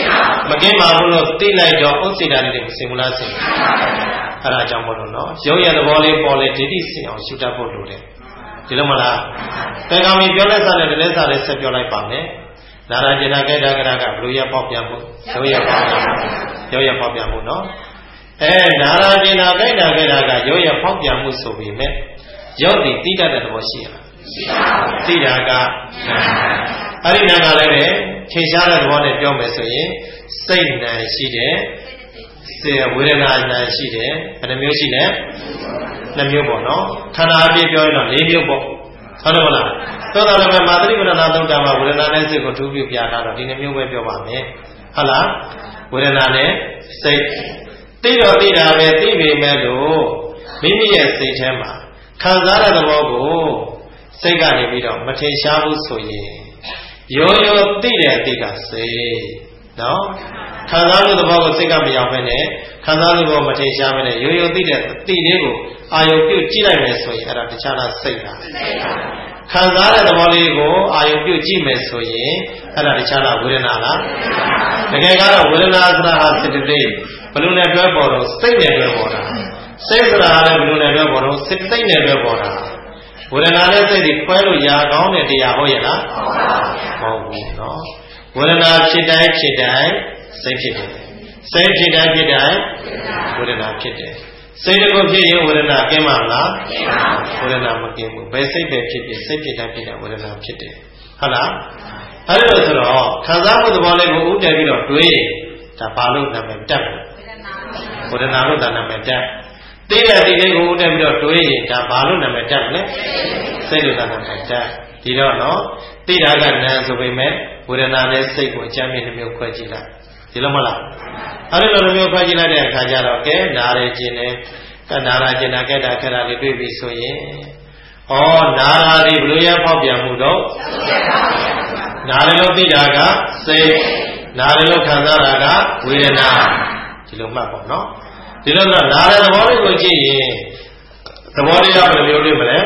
မကင်းပါဘူးလို့သိလိုက်တော့ဥစ္စေတာတွေမစင်ဘူးလားစင်အဲ့ဒါကြောင့်မလို့နော်ရုပ်ရဲ့သဘောလေးပေါ်လေဒိဋ္ဌိစင်အောင်ရှုတတ်ဖို့လိုတယ်ဒီလိုမလားတေကောင်ကြီးပြောလက်စားနဲ့တလက်စားလေးဆက်ပြောလိုက်ပါမယ်နာရကျင်နာကေတာကရကဘလူရပေါက်ပြန်ဖို့ရုပ်ရဲ့ပေါက်ပြန်ရုပ်ရဲ့ပေါက်ပြန်ဖို့နော်နာရကျင်နာကေတာကရကရုပ်ရဲ့ပေါက်ပြန်မှုဆိုပြီးမြဲရုပ်တည်တိတတ်တဲ့သဘောရှိရလားရှိပါဘူးသိတာကအဲ့ဒီနာကလည်းပဲထင်ရှားတဲ့သဘောနဲ့ပြောမယ်ဆိုရင်စိတ်နာရှိတယ်စေဝေဒနာနာရှိတယ်ဘယ်နှမျိုးရှိလဲ2မျိုးပေါ့နော်ခန္ဓာအပြည့်ပြောရင်တော့4မျိုးပေါ့ဟုတ်တယ်မလားသို့တော်လည်းမာသရိပဒနာသုတ်တာမှာဝေဒနာနဲ့စိတ်ကိုထူးပြပြတာတော့ဒီ2မျိုးပဲပြောပါမယ်ဟုတ်လားဝေဒနာနဲ့စိတ်သိတော့သိတာပဲသိပေမဲ့လို့မိမိရဲ့စိတ်ထဲမှာခံစားတဲ့သဘောကိုစိတ်ကနေပြီးတော့မထင်ရှားဘူးဆိုရင်ရိုးရိုးသိတဲ့အတိတ်ကစိတ်နော်ခံစားမှုသဘောကိုစိတ်ကမရောက်ဘဲနဲ့ခံစားမှုကိုမထင်ရှားဘဲနဲ့ရိုးရိုးသိတဲ့အတိတ်လေးကိုအာယုပြုတ်ကြည့်လိုက်မယ်ဆိုရင်အဲ့ဒါတခြားလားစိတ်လားခံစားတဲ့သဘောလေးကိုအာယုပြုတ်ကြည့်မယ်ဆိုရင်အဲ့ဒါတခြားလားဝေဒနာလားတကယ်ကတော့ဝေဒနာဆိုတာဟာစိတ်တိတ်ဘလို့နဲ့တွဲပေါ်တော့စိတ်နဲ့တွဲပေါ်တာစိတ်ဆိုတာလည်းဘလို့နဲ့တွဲပေါ်တော့စိတ်တိတ်နဲ့တွဲပေါ်တာဝေဒနာနဲ့စိတ်ဒီခွဲလို့ရာကောင်းတဲ့တရားဟုတ်ရဲ့လားမဟုတ်ဘူးနော်ဝေဒနာဖြစ်တိုင်းဖြစ်တိုင်းစိတ်ဖြစ်တယ်စိတ်ဖြစ်တိုင်းဖြစ်တိုင်းဝေဒနာဖြစ်တယ်စိတ်တစ်ခုဖြစ်ရင်ဝေဒနာကင်းမှာလားဝေဒနာမကင်းဘူးဘယ်စိတ်ပဲဖြစ်ဖြစ်စိတ်ဖြစ်တိုင်းဖြစ်တိုင်းဝေဒနာဖြစ်တယ်ဟုတ်လားအဲ့လိုဆိုတော့ခံစားမှုသဘောလေးကိုဥတည်ပြီးတော့တွေးဒါဘာလို့နာမည်တက်လဲဝေဒနာလို့ဒါနာမည်တက်သိတဲ့ဒီလေးကိုဥတည်ပြီးတော့တွေးရင်ဒါဘာလို့နာမည်တက်လဲစိတ်လို့ဒါနာမည်တက်ဒီတော့နော်သိတာကနာဆိုပေမဲ့ဝေဒနာနဲ့စိတ်ကိုအကျမ်းမြင့်နှမျိုးခွဲကြည့်လိုက်ဒီလိုမလားအဲ့ဒီလိုနှမျိုးခွဲကြည့်လိုက်တဲ့အခါကျတော့ကဲနားရခြင်းနဲ့နာရာခြင်းနာကဲတာခက်တာတွေတွေ့ပြီဆိုရင်ဩနာရာဒီဘလို့ရဖောက်ပြန်မှုတော့နားရလို့သိတာကစိတ်နားရလို့ခံစားတာကဝေဒနာဒီလိုမှတ်ပေါ့နော်ဒီလိုဆိုနားရတဲ့သဘောလေးကိုကြည့်ရင်သဘောတရားဘယ်လိုမျိုးတွေ့မလဲ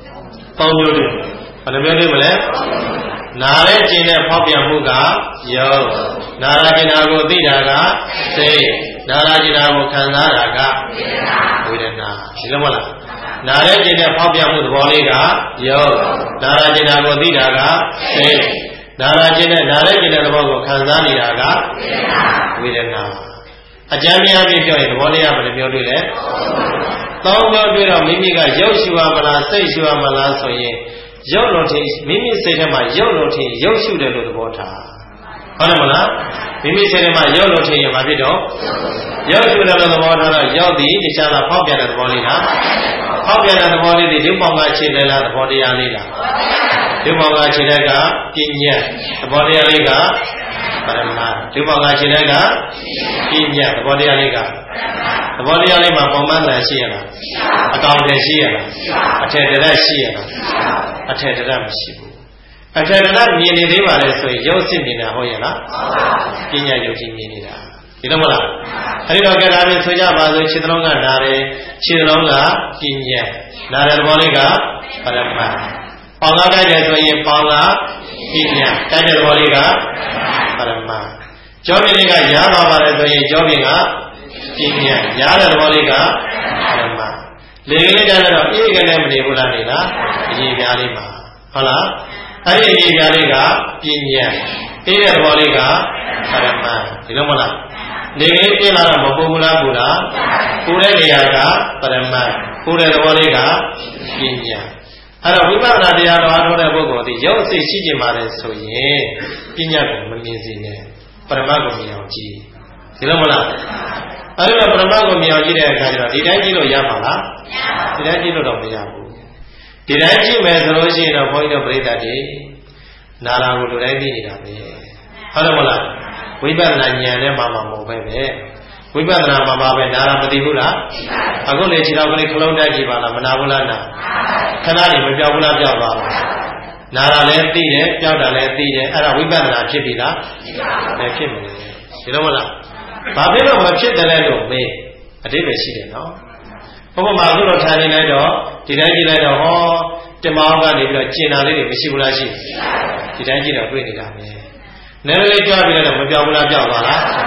3မျိုးတွေ့ဘယ်လိုမျိုးတွေ့မလဲနားရဲခြင်းနဲ့ဖောက်ပြန်မှုကယောနာရာကျင်နာကိုသိတာကစိတ်နာရာကျင်နာကိုခံစားတာကဝေဒနာဒီလိုမလားနားရဲခြင်းနဲ့ဖောက်ပြန်မှုသဘောလေးကယောနာရာကျင်နာကိုသိတာကစိတ်နာရာကျင်နဲ့နားရဲခြင်းတဲ့သဘောကိုခံစားနေတာကဝေဒနာအကျမ်းများပြီးပြောရင်သဘောလေးကဘယ်လိုမျိုးတွေ့လဲ3မျိုးတွေ့တော့မိမိကရုပ်ရှုရမလားစိတ်ရှုရမလားဆိုရင်ရုပ်လို့ထင်မိမိစိတ်ထဲမှာရုပ်လို့ထင်ရုပ်ရှုတယ်လို့သဘောထားဟုတ်တယ်မလားမိမိစိတ်ထဲမှာရုပ်လို့ထင်ရင်ဘာဖြစ်တော့ရုပ်ရှုတယ်လို့သဘောထားတော့ရုပ်သည်တခြားလားဖောက်ပြန်တဲ့သဘောလေးလားဖောက်ပြန်တဲ့သဘောလေးဒီရုပ်ပေါင်းကခြေလဲလားသဘောတရားလေးလားရုပ်ပေါင်းကခြေတဲ့ကပညာသဘောတရားလေးကပရမရုပ်ပေါင်းကခြေတဲ့ကပညာသဘောတရားလေးကသဘောတရားလေးမှာပုံမှန်တယ်ရှိရလားအကောင်တည်းရှိရလားအထက်တည်းရှိရလားအထက်တည်းမရှိဘူးအထက်တည်းမြင်နေသေးပါလေဆိုရင်ရုပ်စစ်မြင်တာဟုတ်ရဲ့လားပညာယုတ်ကြီးမြင်နေတာဒီလိုမလားအဲဒီတော့ကြတာပဲဆိုကြပါစို့ခြေသလုံးကနားတယ်ခြေသလုံးကပညာနားတဲ့သဘောလေးကပရမပေါင်ကားတိုက်တယ်ဆိုရင်ပေါင်ကပညာတိုက်တဲ့သဘောလေးကပရမကြောပြင်လေးကရားပါပါတယ်ဆိုရင်ကြောပြင်ကပညာရားတဲ့သဘောလေးကပရမလေကလေးကြတော့အေးကလေးမနေဘူးလားနေလားအရေးပြားလေးမှာဟုတ်လားအဲ့ဒီအရေးပြားလေးကပညာအေးတဲ့သဘောလေးကပရမဒီလိုမလားလေကလေးပြင်းလာတော့မပူဘူးလားပူလားပူတဲ့နေရာကပရမပူတဲ့သဘောလေးကပညာအဲ့တော့ဝိပဿနာတရားတော်အားထုတ်တဲ့ပုဂ္ဂိုလ်ဒီရုပ်အစိတ်ရှိကျင်ပါတယ်ဆိုရင်ပညာကိုမမြင်စေနဲ့ပရမတ်ကိုမြင်အောင်ကြည့်ဒီလိုမလားအဲ့တော့ပရမတ်ကိုမြင်အောင်ကြည့်တဲ့အခါကျတော့ဒီတိုင်းကြည့်လို့ရမှာလားဒီတိုင်းကြည့်လို့တော့မရဘူးဒီတိုင်းကြည့်မယ်ဆိုလို့ရှိရင်တော့ဘုန်းကြီးတို့ပြိဿတွေနာလာကိုလူတိုင်းသိနေတာပဲဟုတ်တယ်မလားဝိပဿနာဉာဏ်နဲ့မှမဟုတ်ပဲပဲဝိပဿနာမှာပါပဲနာလာမသိဘူးလားအခုလေခြေတော်ကလေးခလုံးတိုက်ကြည့်ပါလားမနာဘူးလားနာခဏလေးမပြောက်ဘူးလားပြောက်သွားလားနာလာလည်းသိတယ်ပြောက်တာလည်းသိတယ်အဲ့ဒါဝိပဿနာဖြစ်ပြီလားလည်းဖြစ်မယ်ဒီလိုမလားဘာဖြစ်လို့မဖြစ်တယ်လဲလို့မေးအတိပ္ပယ်ရှိတယ်နော်ဘုမမှာအခုတော့ထိုင်နေလိုက်တော့ဒီတိုင်းကြည့်လိုက်တော့ဟောတင်မောင်းကနေပြီးတော့ကျင်တာလေးတွေမရှိဘူးလားရှိဒီတိုင်းကြည့်တော့တွေ့နေတာပဲနည်းနည်းလေးကြွားပြီးတော့မပြောက်ဘူးလားပြောက်သွားလား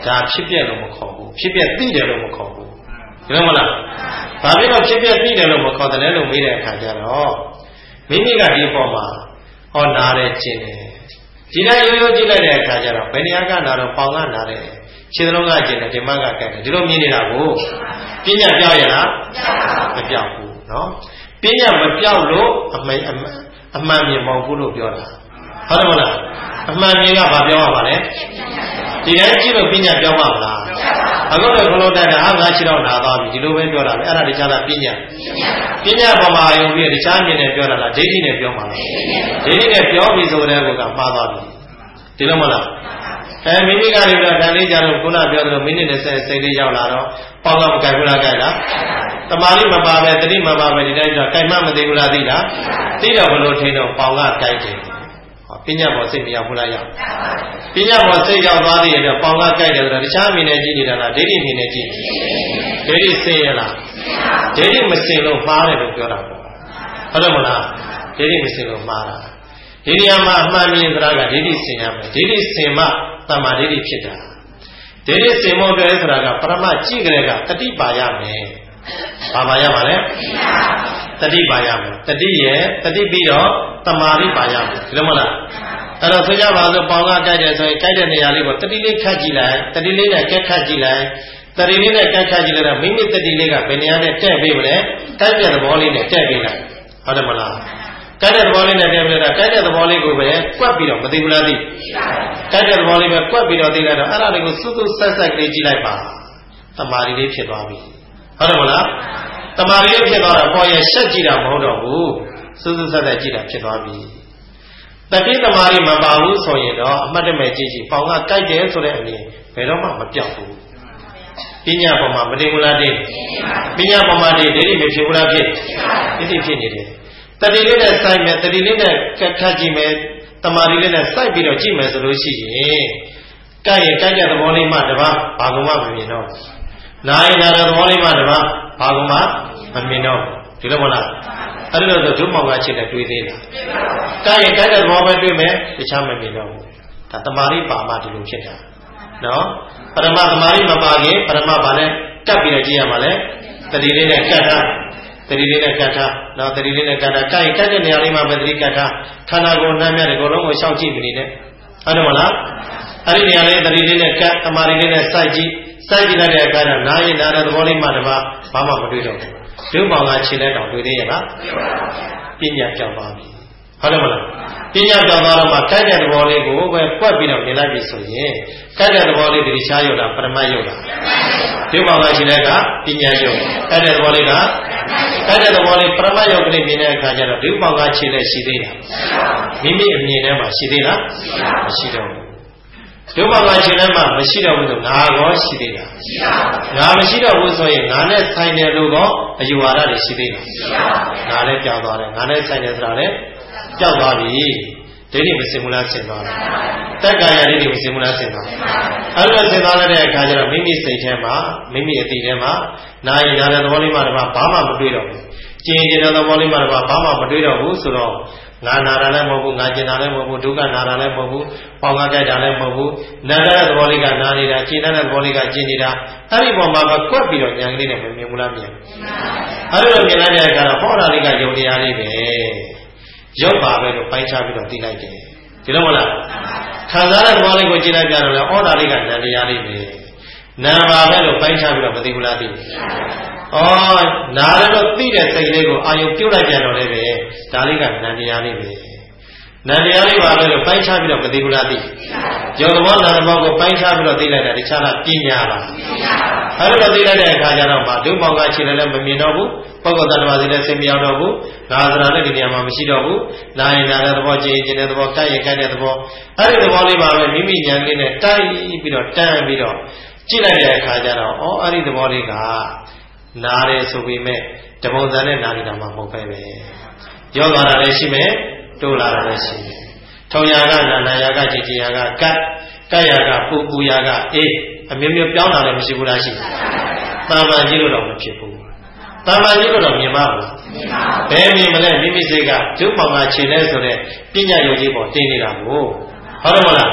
ဒါဖြစ်ပြလို့မခေါ်ဘူးဖြစ်ပြသိတယ်လို့မခေါ်ဘူးဒီလိုမလားဘာဖြစ်လို့ဖြစ်ပြသိတယ်လို့မခေါ်တယ်လို့မေးတဲ့အခါကျတော့မိမိကဒီပေါ်မှာဟောနာတယ်ကျင်တယ်ဒီတိုင်းရိုးရိုးကြည့်လိုက်တဲ့အခါကျတော့ဘယ်နေရာကနာတော့ပေါင်ကနာတယ်ခြေသလုံးကကျင်တယ်ဒီမကကဲတယ်ဒီလိုမြင်နေတာကိုပညာပြောက်ရလားမပြောက်ဘူးနော်ပညာမပြောက်လို့အမှန်မြင်မဟုတ်ဘူးလို့ပြောတာဟုတ်တယ်မလားအမှန်မြင်ကဘာပြောရမှာလဲဒီတိုင်းကြည့်လို့ပညာပြောက်ပါမလားအခုလည်းခလုံးတက်တာငါခြေတော့နာသွားပြီဒီလိုပဲပြောတာပဲအဲ့ဒါတခြားလားပညာပေါ်မှာယုံပြီးတခြားမြင်နေပြောတာလားဒိဋ္ဌိနဲ့ပြောမှာလားဒိဋ္ဌိနဲ့ပြောပြီးဆိုတဲ့ကောမှားသွားပြီဒီလိုမလားမိမိကလည်းတော့တန်လေးကြတော့ခုနပြောသလိုမိနစ်20စိတ်လေးရောက်လာတော့ပေါင်းတော့မကြိုက်ဘူးလားကြိုက်လားတမာလိမပါပဲတတိမပါပဲဒီတိုင်းဆိုကြိုက်မှမသိဘူးလားသိလားသိတော့ဘလို့ထင်တော့ပေါင်ကကြိုက်တယ်ပညာပေါ်စိတ်မရောက်ဘူးလားရောက်ပညာပေါ်စိတ်ရောက်သွားသေးတယ်ပေါင်ကကြိုက်တယ်ဆိုတော့တခြားမြင်နေကြည့်နေတာလားဒိဋ္ဌိမြင်နေကြည့်ဒိဋ္ဌိစင်ရလားဒိဋ္ဌိမစင်လို့မှားတယ်လို့ပြောတာပေါ့ဟုတ်တယ်မလားဒိဋ္ဌိမစင်လို့မှားတာဒီနေရာမှာအမှန်မြင်သလားကဒိဋ္ဌိစင်ရမယ်ဒိဋ္ဌိစင်မှတမ္မာဒိဋ္ဌိဖြစ်တာဒိဋ္ဌိစင်ဖို့အတွက်ဆိုတာကပရမကြည့်ကြတဲ့ကတတိပါရမယ်ဘာပါရမှာလဲတတိပါရမယ်တတိရဲ့တတိပြီးတော့တမာတိပါရမယ်ဒီလိုမလားအဲ့တော့ဆိုကြပါစို့ပေါင်ကကြိုက်တယ်ဆိုရင်ကြိုက်တဲ့နေရာလေးကိုတတိလေးခတ်ကြည့်လိုက်တတိလေးနဲ့ကက်ခတ်ကြည့်လိုက်တတိလေးနဲ့ကက်ခတ်ကြည့်လိုက်တော့မိမိတတိလေးကဘယ်နေရာနဲ့တဲ့ပေးမလဲတိုက်တဲ့သဘောလေးနဲ့တဲ့ပေးလိုက်ဟုတ်တယ်မလားကြိုက်တဲ့သဘောလေးနဲ့တဲ့ပေးလိုက်တော့ကြိုက်တဲ့သဘောလေးကိုပဲကွက်ပြီးတော့မသိဘူးလားသိကြိုက်တဲ့သဘောလေးပဲကွက်ပြီးတော့သိလိုက်တော့အဲ့ဒါလေးကိုစွတ်စွတ်ဆက်ဆက်ကလေးကြည့်လိုက်ပါတမာတိလေးဖြစ်သွားပြီဟုတ်တယ်မလားတမာရီလေးဖြစ်သွားတာပေါ်ရရှက်ကြည့်တာမဟုတ်တော့ဘူးစွတ်စွတ်ဆက်ဆက်ကြည့်တာဖြစ်သွားပြီတတိတမာရီမပါဘူးဆိုရင်တော့အမှတ်တမဲ့ကြည့်ကြည့်ပေါင်ကကြိုက်တယ်ဆိုတဲ့အမြင်ဘယ်တော့မှမပြောက်ဘူးပညာပေါ်မှာမတင်ဘူးလားတင်ပညာပေါ်မှာတင်ဒိဋ္ဌိမဖြစ်ဘူးလားဖြစ်ဒိဋ္ဌိဖြစ်နေတယ်တတိလေးနဲ့စိုက်မယ်တတိလေးနဲ့ခတ်ကြည့်မယ်တမာရီလေးနဲ့စိုက်ပြီးတော့ကြည့်မယ်ဆိုလို့ရှိရင်ကြိုက်ရင်ကြိုက်တဲ့သဘောလေးမှတပါးဘာကုန်မှမမြင်တော့နာရင်နာတဲ့သဘောလေးမှတပါးဘာကုန်မှမမြင်တော့ဒီလိုမလားအဲ့ဒီလိုဆိုဒုမောင်ကချက်နဲ့တွေးသေးလားကြိုက်ရင်ကြိုက်တဲ့သဘောပဲတွေးမယ်တခြားမမြင်တော့ဘူးဒါတမာရီပါမှဒီလိုဖြစ်တာနော်ပရမတမာရီမပါခင်ပရမဘာနဲ့ကပ်ပြီးတော့ကြည့်ရမှာလဲတတိလေးနဲ့ကတ်ထားတတိလေးနဲ့ကတ်ထားနော်တတိလေးနဲ့ကတ်ထားကြိုက်ကတ်တဲ့နေရာလေးမှာပဲတတိကတ်ထားခန္ဓာကိုယ်နှမ်းမြတ်ဒီကိုယ်လုံးကိုရှောက်ကြည့်မနေနဲ့ဟုတ်တယ်မလားအဲ့ဒီနေရာလေးတတိလေးနဲ့ကတ်တမာရီလေးနဲ့စိုက်ကြည့်စိုက်ကြည့်လိုက်တဲ့အခါကျနားရင်နားတဲ့သဘောလေးမှတပါဘာမှမတွေ့တော့ဘူးဒုမောင်ကခြေလိုက်တော့တွေ့သေးရဲ့လားပညာကြောက်ပါပြီဟုတ်တယ်မလားပညာကြောက်သွားတော့မှကြိုက်တဲ့သဘောလေးကိုပဲကွက်ပြီးတော့မြင်လိုက်ပြီဆိုရင်ကြိုက်တဲ့သဘောလေးဒီရှားရုပ်တာပရမတ်ရုပ်တာဒုမောင်ကခြေလိုက်ကပညာရုပ်ကြိုက်တဲ့သဘောလေးကကြိုက်တဲ့သဘောလေးပရမတ်ရုပ်ကလေးမြင်တဲ့အခါကျတော့ဒုမောင်ကခြေလက်ရှိသေးလားမိမိအမြင်ထဲမှာရှိသေးလားမရှိတော့ဘူးဒုမောင်ကခြေလက်မှာမရှိတော့ဘူးဆိုငါရောရှိသေးလားငါမရှိတော့ဘူးဆိုရင်ငါနဲ့ဆိုင်တယ်လို့ကောအယူဝါဒတွေရှိသေးလားငါလည်းကြောက်သွားတယ်ငါနဲ့ဆိုင်တယ်ဆိုတာလည်းကြောက်သွားပြီဒိဋ္ဌိမစင်ဘူးလားဆင်သွားတယ်တက္ကာယဒိဋ္ဌိမစင်ဘူးလားဆင်သွားတယ်အဲ့လိုဆင်သွားတဲ့အခါကျတော့မိမိစိတ်ထဲမှာမိမိအတိထဲမှာနာရင်နာတဲ့သဘောလေးမှတပါဘာမှမတွေးတော့ဘူးကျင်ကျင်တဲ့သဘောလေးမှတပါဘာမှမတွေးတော့ဘူးဆိုတော့ငါနာတာလည်းမဟုတ်ဘူးငါကျင်တာလည်းမဟုတ်ဘူးဒုက္ခနာတာလည်းမဟုတ်ဘူးပေါင်ကကြိုက်တာလည်းမဟုတ်ဘူးနာတဲ့သဘောလေးကနာနေတာကျင်တဲ့သဘောလေးကကျင်နေတာအဲ့ဒီပုံမှာမကွက်ပြီးတော့ဉာဏ်ကလေးနဲ့မမြင်ဘူးလားမြင်အဲ့လိုမြင်လိုက်တဲ့အခါတော့ဟောတာလေးကယုံတရားလေးပဲရုပ်ပါပဲလို့ပိုင်းခြားပြီးတော့သိလိုက်တယ်ဒီလိုမလားခံစားတဲ့သဘောလေးကိုကြည့်လိုက်ကြတော့လေဩတာလေးကဉာဏ်တရားလေးပဲနာပါပဲလို့ပိုင်းခြားပြီးတော့မသိဘူးလားသိနာရတော့သိတဲ့စိတ်လေးကိုအာယုပြုတ်လိုက်ကြတော့လည်းပဲဒါလေးကဉာဏ်တရားလေးပဲဉာဏ်တရားလေးပါပဲလို့ပိုင်းခြားပြီးတော့မသိဘူးလားသိယောသဘောနာသဘောကိုပိုင်းခြားပြီးတော့သိလိုက်တာတခြားလားပညာလားအဲ့လိုသိလိုက်တဲ့အခါကျတော့မှဒုမောင်ကခြေလည်းမမြင်တော့ဘူးပုဂ္ဂိုလ်တ attva စီလည်းစိတ်မရောက်တော့ဘူးငါစရာလည်းဒီနေရာမှာမရှိတော့ဘူးနာရင်နာတဲ့သဘောကြည်ကျင်တဲ့သဘောကြိုက်ရင်ကြိုက်တဲ့သဘောအဲ့ဒီသဘောလေးပါပဲမိမိဉာဏ်လေးနဲ့တိုက်ပြီးတော့တန်းပြီးတော့ကြည့်လိုက်တဲ့အခါကျတော့အဲ့ဒီသဘောလေးကနားတယ်ဆိုပြီးမဲ့တပုံစံနဲ့နားနေတာမှမဟုတ်ပဲရောသွားတာလည်းရှိမယ်တိုးလာတာလည်းရှိမယ်ထုံရာကနာရာကကြည်ကြည်ရာကကတ်ရာကပူရာကအေးအမျိုးမျိုးပြောင်းတာလည်းမရှိဘူးလားရှိတာမှန်ကြည့်လို့တော့မဖြစ်ဘူးတာမှန်ကြည့်လို့တော့မြင်ပါ့မလားဘယ်မြင်မလဲမိမိစိတ်ကဒုမောင်ကခြေလဲဆိုတဲ့ပညာယုံကြည်ပေါ်တင်နေတာကိုဟုတ်တယ်မလား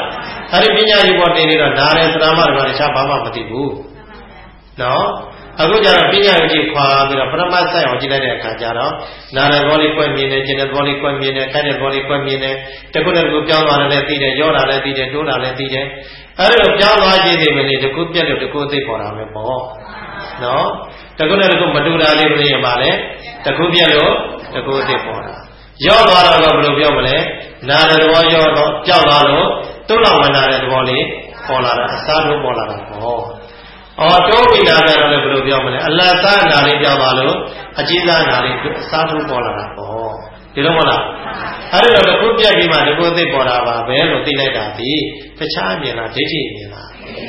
အဲ့ဒီပညာကြီးပေါ်တင်နေတော့နားတယ်သရမတွေပါတခြားဘာမှမသိဘူးနော်အခုကျတော့ပညာကြီးခွာပြီးတော့ပရမတ်ဆိုင်အောင်ကြည့်လိုက်တဲ့အခါကျတော့နားတယ်ဘောလေးကွက်မြင်တယ်ကျင်တယ်ဘောလေးကွက်မြင်တယ်ခိုက်တယ်ဘောလေးကွက်မြင်တယ်တခုတည်းကိုပြောင်းသွားတယ်လည်းသိတယ်ရောတာလည်းသိတယ်တိုးတာလည်းသိတယ်အဲ့လိုပြောင်းသွားခြင်းတွေမနေတခုပြက်လို့တခုသိပေါ်တာပဲပေါ့နော်တခုနဲ့တခုမတူတာလေးမနေရပါလေတခုပြက်လို့တခုသိပေါ်တာရောသွားတော့ဘယ်လိုပြောမလဲနာတဲ့သဘောရောတော့ကြောက်လာလို့တုတ်လောက်မနာတဲ့သဘောလေးပေါ်လာတာအစားထိုးပေါ်လာတာပေါ့အော်တိုးပြီးလာတယ်တော့လည်းဘယ်လိုပြောမလဲအလတ်စားနာလေးကြောက်သွားလို့အကြီးစားနာလေးအစားထိုးပေါ်လာတာပေါ့ဒီလိုမဟုတ်လားအဲ့ဒီတော့တခုပြက်ပြီးမှဒီကိုသိပေါ်တာပါပဲလို့သိလိုက်တာဒီတခြားမြင်လားဒိဋ္ဌိမြင်လား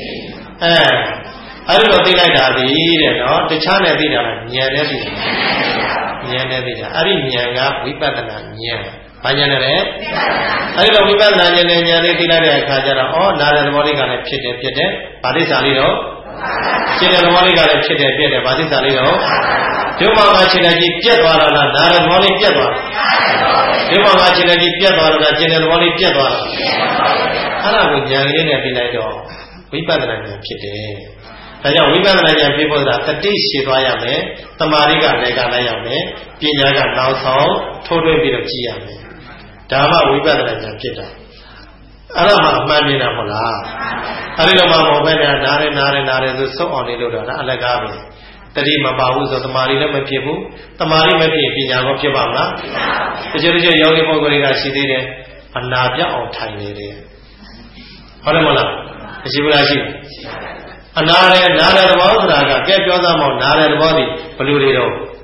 အဲ့ဒီတော့သိလိုက်တာဒီတဲ့နော်တခြားနဲ့သိတာလားဉာဏ်နဲ့သိတာဉာဏ်နဲ့သိတာအဲ့ဒီဉာဏ်ကဝိပဿနာဉာဏ်ဘာဉာဏ်နဲ့လဲအဲ့ဒီတော့ဝိပဿနာဉာဏ်နဲ့ဉာဏ်လေးသိလိုက်တဲ့အခါကျတော့ဩနာတဲ့သဘောလေးကလည်းဖြစ်တယ်ဗာတိစာလေးတော့ရှင်းတဲ့သဘောလေးကလည်းဖြစ်တယ်ဗာတိစာလေးတော့ဒီမှာကရှင်းတဲ့ကြီးပြတ်သွားတာလားနာတဲ့သဘောလေးပြတ်သွားဒီမှာကရှင်းတဲ့ကြီးပြတ်သွားတာရှင်းတဲ့သဘောလေးပြတ်သွားအဲ့ဒါကိုဉာဏ်လေးနဲ့သိလိုက်တော့ဝိပဿနာဉာဏ်ဖြစ်တယ်ဒါကြောင့်ဝိပဿနာဉာဏ်ဖြစ်ဖို့ဆိုတာတတိရှိသွားရမယ်တမာရိကလည်းကလိုက်ရမယ်ပညာကနောက်ဆောင်ထိုးထွင်းပြီးတော့ကြည့်ရမယ်ဒါမှဝိပဿနာဉာဏ်ဖြစ်တာအဲ့ဒါမှအမှန်နေတာမဟုတ်လားအဲ့ဒီတော့မှမဟုတ်ပဲနားတယ်ဆိုစုံအောင်နေလို့တော့ဒါအလကားပဲတတိမပါဘူးဆိုတမာရိလည်းမဖြစ်ဘူးတမာရိမဖြစ်ပညာကောဖြစ်ပါမလားတချို့ယောဂီပုဂ္ဂိုလ်တွေကရှိသေးတယ်အနာပြောက်အောင်ထိုင်နေတယ်ဟုတ်တယ်မလားမရှိဘူးလားရှိအနာတယ်နားတယ်သဘောဆိုတာကကဲပြောသားမောနားတယ်သဘောဒီဘယ်လိုတွေတော့ဟမ်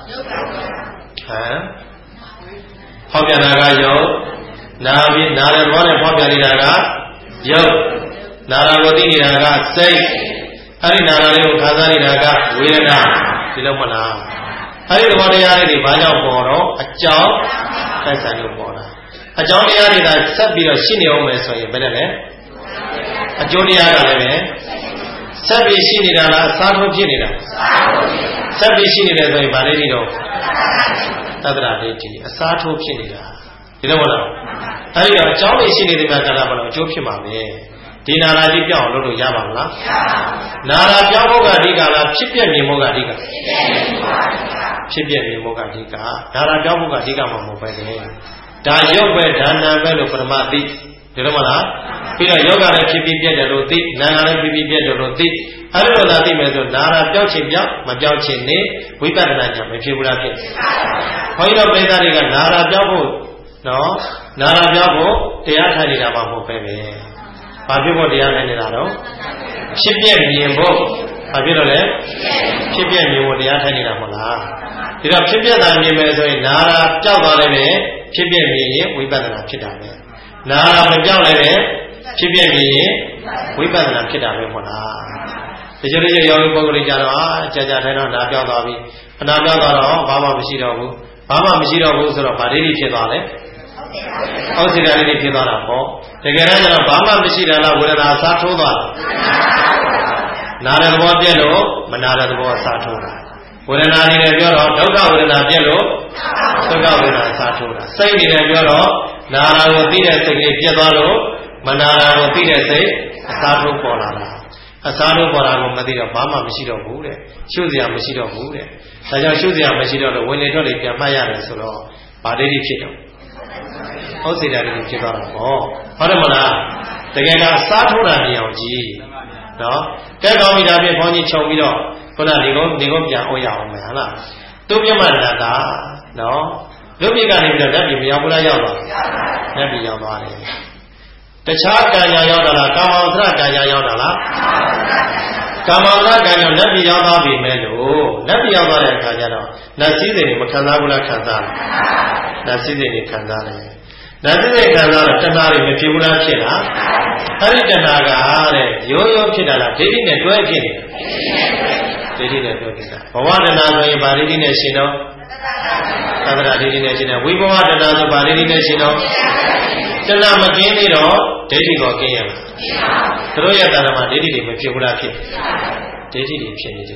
ဟောပြတာကယောနာပြီးနားတယ်သဘောနဲ့ဟောပြနေတာကယောနာရာကိုသိနေတာကစိတ်အဲ့ဒီနာရာလေးကိုခံစားနေတာကဝေဒနာဒီလိုမလားအဲ့ဒီသဘောတရားတွေဘာကြောင့်ပေါ်တော့အကြောင်းတိုက်ဆိုင်လို့ပေါ်တာအကြောင်းတရားတွေကဆက်ပြီးတော့ရှင်းနေအောင်မယ်ဆိုရင်ဘယ်နဲ့လဲအကျိုးတရားကလည်းပဲဆက်ပြီးရှိနေတာလားအစားထိုးဖြစ်နေတာဆက်ပြီးရှိနေတယ်ဆိုရင်ဗာလေးတွေတော့သတ္တရာဒိဋ္ဌိအစားထိုးဖြစ်နေတာဒီလိုမလားအဲ့ဒီတော့အကြောင်းတွေရှိနေတဲ့ကကာလမှာတော့အကျိုးဖြစ်မှာပဲဒီနာရာကြီးပြောင်းအောင်လုပ်လို့ရပါမလားနာရာပြောင်းဖို့ကအဓိကလားဖြစ်ပြမြင်ဖို့ကအဓိကဖြစ်ပြမြင်ဖို့ကအဓိကနာရာပြောင်းဖို့ကအဓိကမှမဟုတ်ပဲလေဒါရုပ်ပဲဒါနာပဲလို့ပရမသိဒီလိုမလားပြီးတော့ယောဂလည်းဖြစ်ပြီးပြည့်တယ်လို့သိနာငါလည်းဖြစ်ပြီးပြည့်တယ်လို့သိအဲ့လိုသာသိမယ်ဆိုနာရာပြောက်ချင်ပြောက်မပြောက်ချင်နေဝိပဿနာဉာဏ်မဖြစ်ဘူးလားဖြစ်ဘုန်းကြီးတို့ပိဿတွေကနာရာပြောက်ဖို့နော်နာရာပြောက်ဖို့တရားထိုင်နေတာမှမဟုတ်ပဲပဲဘာဖြစ်ဖို့တရားထိုင်နေတာတော့ဖြစ်ပြမြင်ဖို့ဘာဖြစ်တော့လဲဖြစ်ပြမြင်ဖို့တရားထိုင်နေတာမဟုတ်လားဒီတော့ဖြစ်ပြတာမြင်မယ်ဆိုရင်နာရာပြောက်သွားတယ်ပဲဖြစ်ပြမြင်ရင်ဝိပဿနာဖြစ်တာပဲနာရာမပြောက်လည်းပဲဖြစ်ပြမြင်ရင်ဝိပဿနာဖြစ်တာပဲမဟုတ်လားတချို့ယောဂီပုဂ္ဂိုလ်ကြတော့ကြာထိုင်တော့နာပြောက်သွားပြီအနာပြောက်သွားတော့ဘာမှမရှိတော့ဘူးဆိုတော့ဗာဒိဋ္ဌိဖြစ်သွားတယ်ဩစိတာလေးဖြစ်သွားတာပေါ့တကယ်တမ်းကျတော့ဘာမှမရှိတယ်လားဝေဒနာစားထိုးသွားတယ်နာတဲ့သဘောပြည့်လို့မနာတဲ့သဘောစားထိုးတာဝေဒနာနေတယ်ပြောတော့ဒုက္ခဝေဒနာပြည့်လို့ဒုက္ခဝေဒနာစားထိုးတာစိတ်နေတယ်ပြောတော့နာရာကိုသိတဲ့စိတ်လေးပြည့်သွားလို့မနာရာကိုသိတဲ့စိတ်အစားထိုးပေါ်လာတာအစားထိုးပေါ်လာကိုမသိတော့ဘာမှမရှိတော့ဘူးတဲ့ရှုစရာမရှိတော့ဘူးတဲ့ဒါကြောင့်ရှုစရာမရှိတော့လို့ဝင်လေထွက်လေပြန်မှတ်ရတယ်ဆိုတော့ဗာဒိဋ္ဌိဖြစ်တော့ဩစိတာလေးဖြစ်သွားတာပေါ့ဟုတ်တယ်မလားတကယ်ကစားထိုးတာနေအောင်ကြည့်နော်တက်ကောင်းပြီဒါဖြင့်ဘုန်းကြီးခြုံပြီးတော့ခုနဒီကုန်းပြန်အောင်ရအောင်မယ်ဟုတ်လားသူပြမနာတာနော်လူပြကနေပြီးတော့ဓာတ်ပြည်မရောက်ဘူးလားရောက်သွားဓာတ်ပြည်ရောက်သွားတယ်တခြားကံညာရောက်တာလားကာမောသရကံညာရောက်တာလားကာမောသရကံညာဓာတ်ပြည်ရောက်သွားပြီမဲ့လို့ဓာတ်ပြည်ရောက်သွားတဲ့အခါကျတော့နတ်စည်းစိမ်တွေမခံစားဘူးလားခံစားတယ်နတ်စည်းစိမ်တွေခံစားတယ်နတ်စည်းစိမ်ခံစားတော့တဏှာတွေမဖြစ်ဘူးလားဖြစ်လားအဲ့ဒီတဏှာကတဲ့ရိုးရိုးဖြစ်တာလားဒိဋ္ဌိနဲ့တွဲဖြစ်နေတာဒိဋ္ဌိနဲ့တွဲဖြစ်တာဘဝတဏှာဆိုရင်ဗာဒိဋ္ဌိနဲ့ရှင်တော့သတ္တရာဒိဋ္ဌိနဲ့ရှင်တယ်ဝိဘဝတဏှာဆိုဗာဒိဋ္ဌိနဲ့ရှင်တော့တဏှာမကင်းသေးတော့ဒိဋ္ဌိကိုကင်းရမှာသူတို့ရဲ့တဏှာမှာဒိဋ္ဌိတွေမဖြစ်ဘူးလားဖြစ်ဒိဋ္ဌိတွေဖြစ်နေတယ်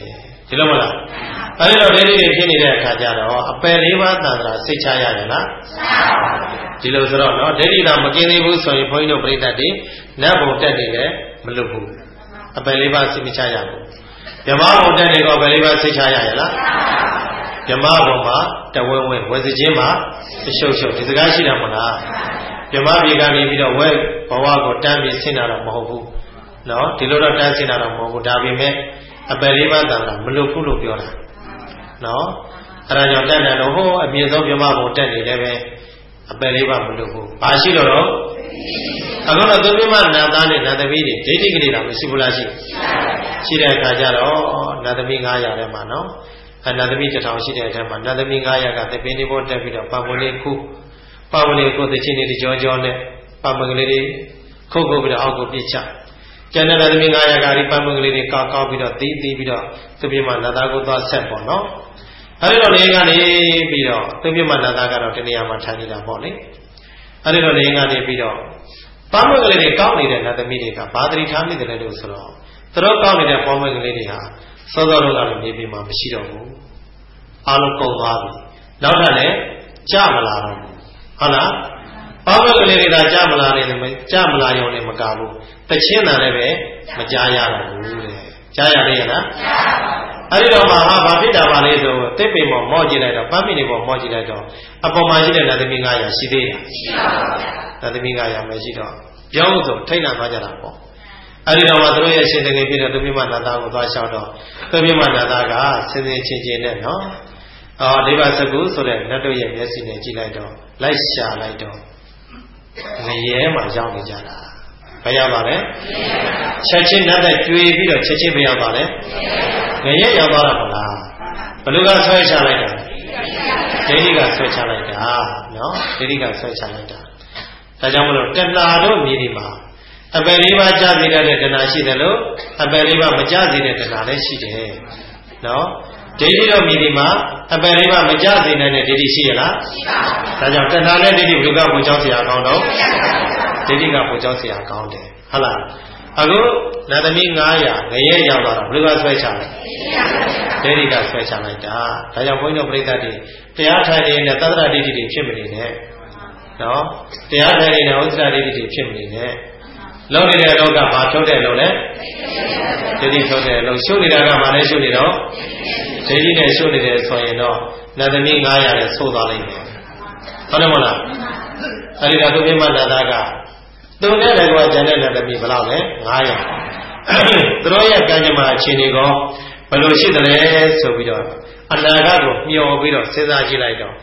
ဒီလိုမလားအဲဒီတော့ဒိဋ္ဌိတွေဖြစ်နေတဲ့အခါကျတော့အပယ်လေးပါးသံဃာစိတ်ချရရလားဒီလိုဆိုတော့နော်ဒိဋ္ဌိသာမกินသေးဘူးဆိုရင်ဘုန်းကြီးတို့ပြိတ္တတွေနတ်ဘုံတက်နေလည်းမလွတ်ဘူးအပယ်လေးပါးစိတ်မချရဘူးဓမ္မဘုံတက်နေတော့အပယ်လေးပါးစိတ်ချရရလားဓမ္မဘုံမှာတဝဲဝဲဝဲစခြင်းမှာအရှုပ်ရှုပ်ဒီစကားရှိတာမဟုတ်လားဓမ္မပြေကနေပြီးတော့ဝဲဘဝကိုတန်းပြီးဆင်းတာတော့မဟုတ်ဘူးနော်ဒီလိုတော့တန်းဆင်းတာတော့မဟုတ်ဘူးဒါပေမဲ့အပယ်လေးပါးသံဃာမလွတ်ဘူးလို့ပြောတာနော်အဲ့ဒါကြောင့်တက်တယ်လို့ဟိုအမြင့်ဆုံးဓမ္မဘုံတက်နေလည်းပဲအပယ်လေးပါးမလွတ်ဘူးဘာရှိတော့အခုတော့သူမြမနတ်သားနဲ့နတ်သမီးတွေဒိဋ္ဌိကလေးတော့မရှိဘူးလားရှိတဲ့အခါကျတော့နတ်သမီး900ထဲမှာနော်နတ်သမီး1000ရှိတဲ့အထက်မှာနတ်သမီး900ကသပင်းလေးပေါ်တက်ပြီးတော့ပါမွန်လေးခုပါမွန်လေးကိုသချင်းလေးကြောကြောနဲ့ပါမွန်ကလေးတွေခုတ်ခုတ်ပြီးတော့အောက်ကိုပြစ်ချကျန်တဲ့နတ်သမီး900ကဒီပါမွန်ကလေးတွေကောက်ကောက်ပြီးတော့တီးတီးပြီးတော့သူပြမနတ်သားကိုသွားဆက်ပေါ့နော်အဲဒီတော့နေကနေပြီးတော့သူပြမနတ်သားကတော့တနေရာမှာထိုင်နေတာပေါ့လေအဲဒီတော့နေကနေပြီးတော့ပါမွန်ကလေးတွေကောက်နေတဲ့နတ်သမီးတွေကဘာသတိထားမိတယ်လဲလို့ဆိုတော့သူတို့ကောက်နေတဲ့ပါမွန်ကလေးတွေဟာစောစောတော့လည်းနေပြီးမှမရှိတော့ဘူးအားလုံးကုန်သွားပြီနောက်ထပ်လည်းကြမလာတော့ဘူးဟုတ်လားပါမွန်ကလေးတွေကကြမလာနေတယ်ကြမလာရုံနဲ့မကဘူးတချင်းတာလည်းပဲမကြားရတော့ဘူးတဲ့ကြားရသေးရဲ့လားအဲဒီတော့မှဘာဖြစ်တာပါလဲဆိုတစ်ပင်ပေါ်မော့ကြည့်လိုက်တော့ပန်းပင်တွေပေါ်မော့ကြည့်လိုက်တော့အပေါ်မှာရှိတဲ့နတ်သမီး900ရှိသေးလားရှိပါဘူးနတ်သမီး900မရှိတော့ပြောင်းဆိုထိတ်လန့်သွားကြတာပေါ့အဲဒီတော့မှသူတို့ရဲ့ရှင်တကယ်ဖြစ်တဲ့သူပြမနာသားကိုသွားလျှောက်တော့သူပြမနာသားကစင်စင်ချင်းချင်းနဲ့နော်ဒိဗ္ဗစကုဆိုတဲ့နတ်တို့ရဲ့မျက်စိနဲ့ကြည့်လိုက်တော့လိုက်ရှာလိုက်တော့ငရဲမှာရောက်နေကြတာဘယ်ရောက်ပါလဲချက်ချင်းနတ်တဲ့ကျွေပြီးတော့ချက်ချင်းဘယ်ရောက်ပါလဲငရဲရောက်သွားတာမလားဘလူကဆွဲချလိုက်တာဒိဋ္ဌိကဆွဲချလိုက်တာနော်ဒိဋ္ဌိကဆွဲချလိုက်တာဒါကြောင့်မလို့တဏှာတို့မြေဒီမှာအပယ်လေးပါးကြားစေတဲ့တဏှာရှိတယ်လို့အပယ်လေးပါးမကြားစေတဲ့တဏှာလည်းရှိတယ်နော်ဒိဋ္ဌိတို့မြေဒီမှာအပယ်လေးပါးမကြားစေနိုင်တဲ့ဒိဋ္ဌိရှိရလားရှိပါဘူးဒါကြောင့်တဏှာနဲ့ဒိဋ္ဌိဘုရားကိုကြောက်เสียအောင်တော့ဒိဋ္ဌိကကိုကြောက်เสียကောင်းတယ်ဟုတ်လားအခုနတ်သမီး900ငရဲရောက်သွားတော့ဘယ်လိုဆွဲချလဲဒိဋ္ဌိကဆွဲချလိုက်တာဒါကြောင့်ဘုန်းကြီးတို့ပြိဿတွေတရားထိုင်နေတဲ့သတ္တရဒိဋ္ဌိတွေဖြစ်မနေနဲ့နော်တရားထိုင်နေတဲ့ဥစ္စရာဒိဋ္ဌိတွေဖြစ်မနေနဲ့လုံးနေတဲ့လောကဘာထုတ်တဲ့လုံးလဲဒိဋ္ဌိထုတ်တဲ့လုံးရှုနေတာကဘာလဲရှုနေတော့ဒိဋ္ဌိနဲ့ရှုနေတယ်ဆိုရင်တော့နတ်သမီး900နဲ့ဆိုးသွားလိမ့်မယ်ဟုတ်တယ်မဟုတ်လားအဲဒီတော့သူပြမနတ်သားကသူနဲ့လည်းကွာကျန်တဲ့နတ်သမီးဘယ်လောက်လဲ900သူတို့ရဲ့ကံကြမ္မာအခြေအနေကောဘယ်လိုရှိသလဲဆိုပြီးတော့အနာဂတ်ကိုမျှော်ပြီးတော့စဉ်းစားကြည့်လိုက်တော့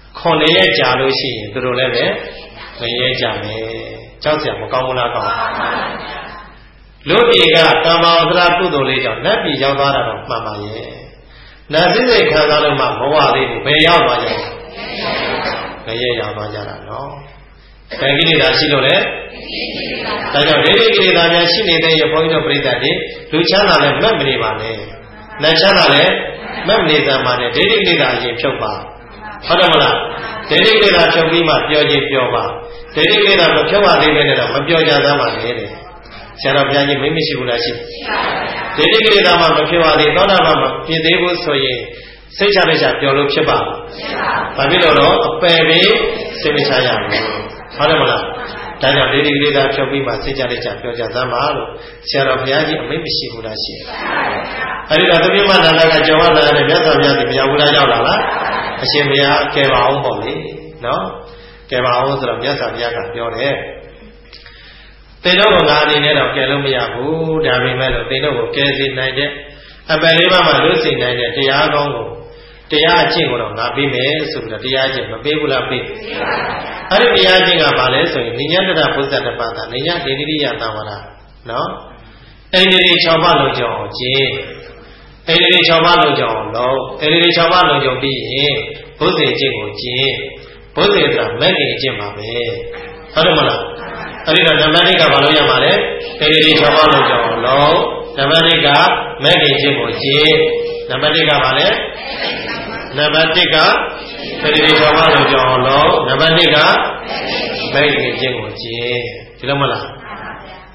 9ရက်ကြာလို့ရှိရင်သူတို့လည်းပဲမရဲကြမယ်ကြောက်စရာမကောင်းဘူးလားကောင်းလူပြေကကမ္မောသရကုသိုလ်လေးကြောင့်နတ်ပြည်ရောက်သွားတာတော့မှန်ပါရဲ့နတ်စိစိတ်ခံစားလို့မှမဝသေးဘူးဘယ်ရောက်သွားကြလဲမရဲရောက်သွားကြတာနော်ဘယ်ကိလေသာရှိလို့လဲဒါကြောင့်ဒိဋ္ဌိကိလေသာများရှိနေတဲ့ရဘုန်းကြီးတို့ပြိဿတွေလူချမ်းသာလည်းမက်မနေပါနဲ့နတ်ချမ်းသာလည်းမက်မနေသမ်းပါနဲ့ဒိဋ္ဌိကိလေသာအရင်ဖြုတ်ပါဟုတ်တယ်မလားဒိဋ္ဌိကိလေသာဖြုတ်ပြီးမှပြောချင်းပြောပါဒိဋ္ဌိကိလေသာမဖြုတ်ရသေးပဲနဲ့တော့မပြောကြသမ်းပါနဲ့တဲ့ဆရာတော်ဘုရားကြီးမင်းမရှိဘူးလားရှိဒိဋ္ဌိကိလေသာမှမဖြုတ်ရသေးသောတာပန်မဖြစ်သေးဘူးဆိုရင်စိတ်ချလက်ချပြောလို့ဖြစ်ပါဘာဖြစ်လို့တော့အပယ်ပြီးစိတ်မချရဘူးဟုတ်တယ်မလားဒါကြောင့်ဒိဋ္ဌိကိလေသာဖြုတ်ပြီးမှစိတ်ချလက်ချပြောကြသမ်းပါလို့ဆရာတော်ဘုရားကြီးအမိန့်မရှိဘူးလားရှိအဲဒီတော့သတိမနာကကြောဝနာနဲ့မြတ်စွာဘုရားကြီးမရောက်ဘူးလားရောက်လာလားအရှင်ဘုရားကဲပါအောင်ပေါ့လေနော်ကဲပါအောင်ဆိုတော့မြတ်စွာဘုရားကပြောတယ်သေတော့ကငါအနေနဲ့တော့ကဲလို့မရဘူးဒါပေမဲ့လို့သေတော့ကိုကဲစေနိုင်တဲ့အပယ်လေးပါးမှလွတ်စေနိုင်တဲ့တရားကောင်းကိုတရားအကျင့်ကိုတော့ငါပေးမယ်ဆိုပြီးတော့တရားအကျင့်မပေးဘူးလားပေးအဲ့ဒီတရားအကျင့်ကဘာလဲဆိုရင်နိညတတဘုဇ္ဇတပါဒနိညဒေတိရိယသံဝရနော်အိန္ဒိရိ6ပါးလုံးကြောင်းကျင့်အိန္ဒိရိ6ပါးလုံးကြောင်းလုံးအိန္ဒိရိ6ပါးလုံးကြောင်းပြီးရင်ဘုဇ္ဇင်ကျင့်ကိုကျင့်ဘုဇ္ဇင်ဆိုတာမဲ့ခင်ကျင့်ပါပဲဟုတ်တယ်မလားအဲ့ဒီတော့နံပါတ်1ကဘာလို့ရမှာလဲအိန္ဒိရိ6ပါးလုံးကြောင်းလုံးနံပါတ်2ကမဲ့ခင်ကျင့်ကိုကျင့်နံပါတ်2ကဘာလဲနံပါတ်1ကသတိတော်မှလို့ကြောင်းလုံးနံပါတ်2ကမဲ့ခင်ကျင့်ကိုကျင့်ဒီလိုမလား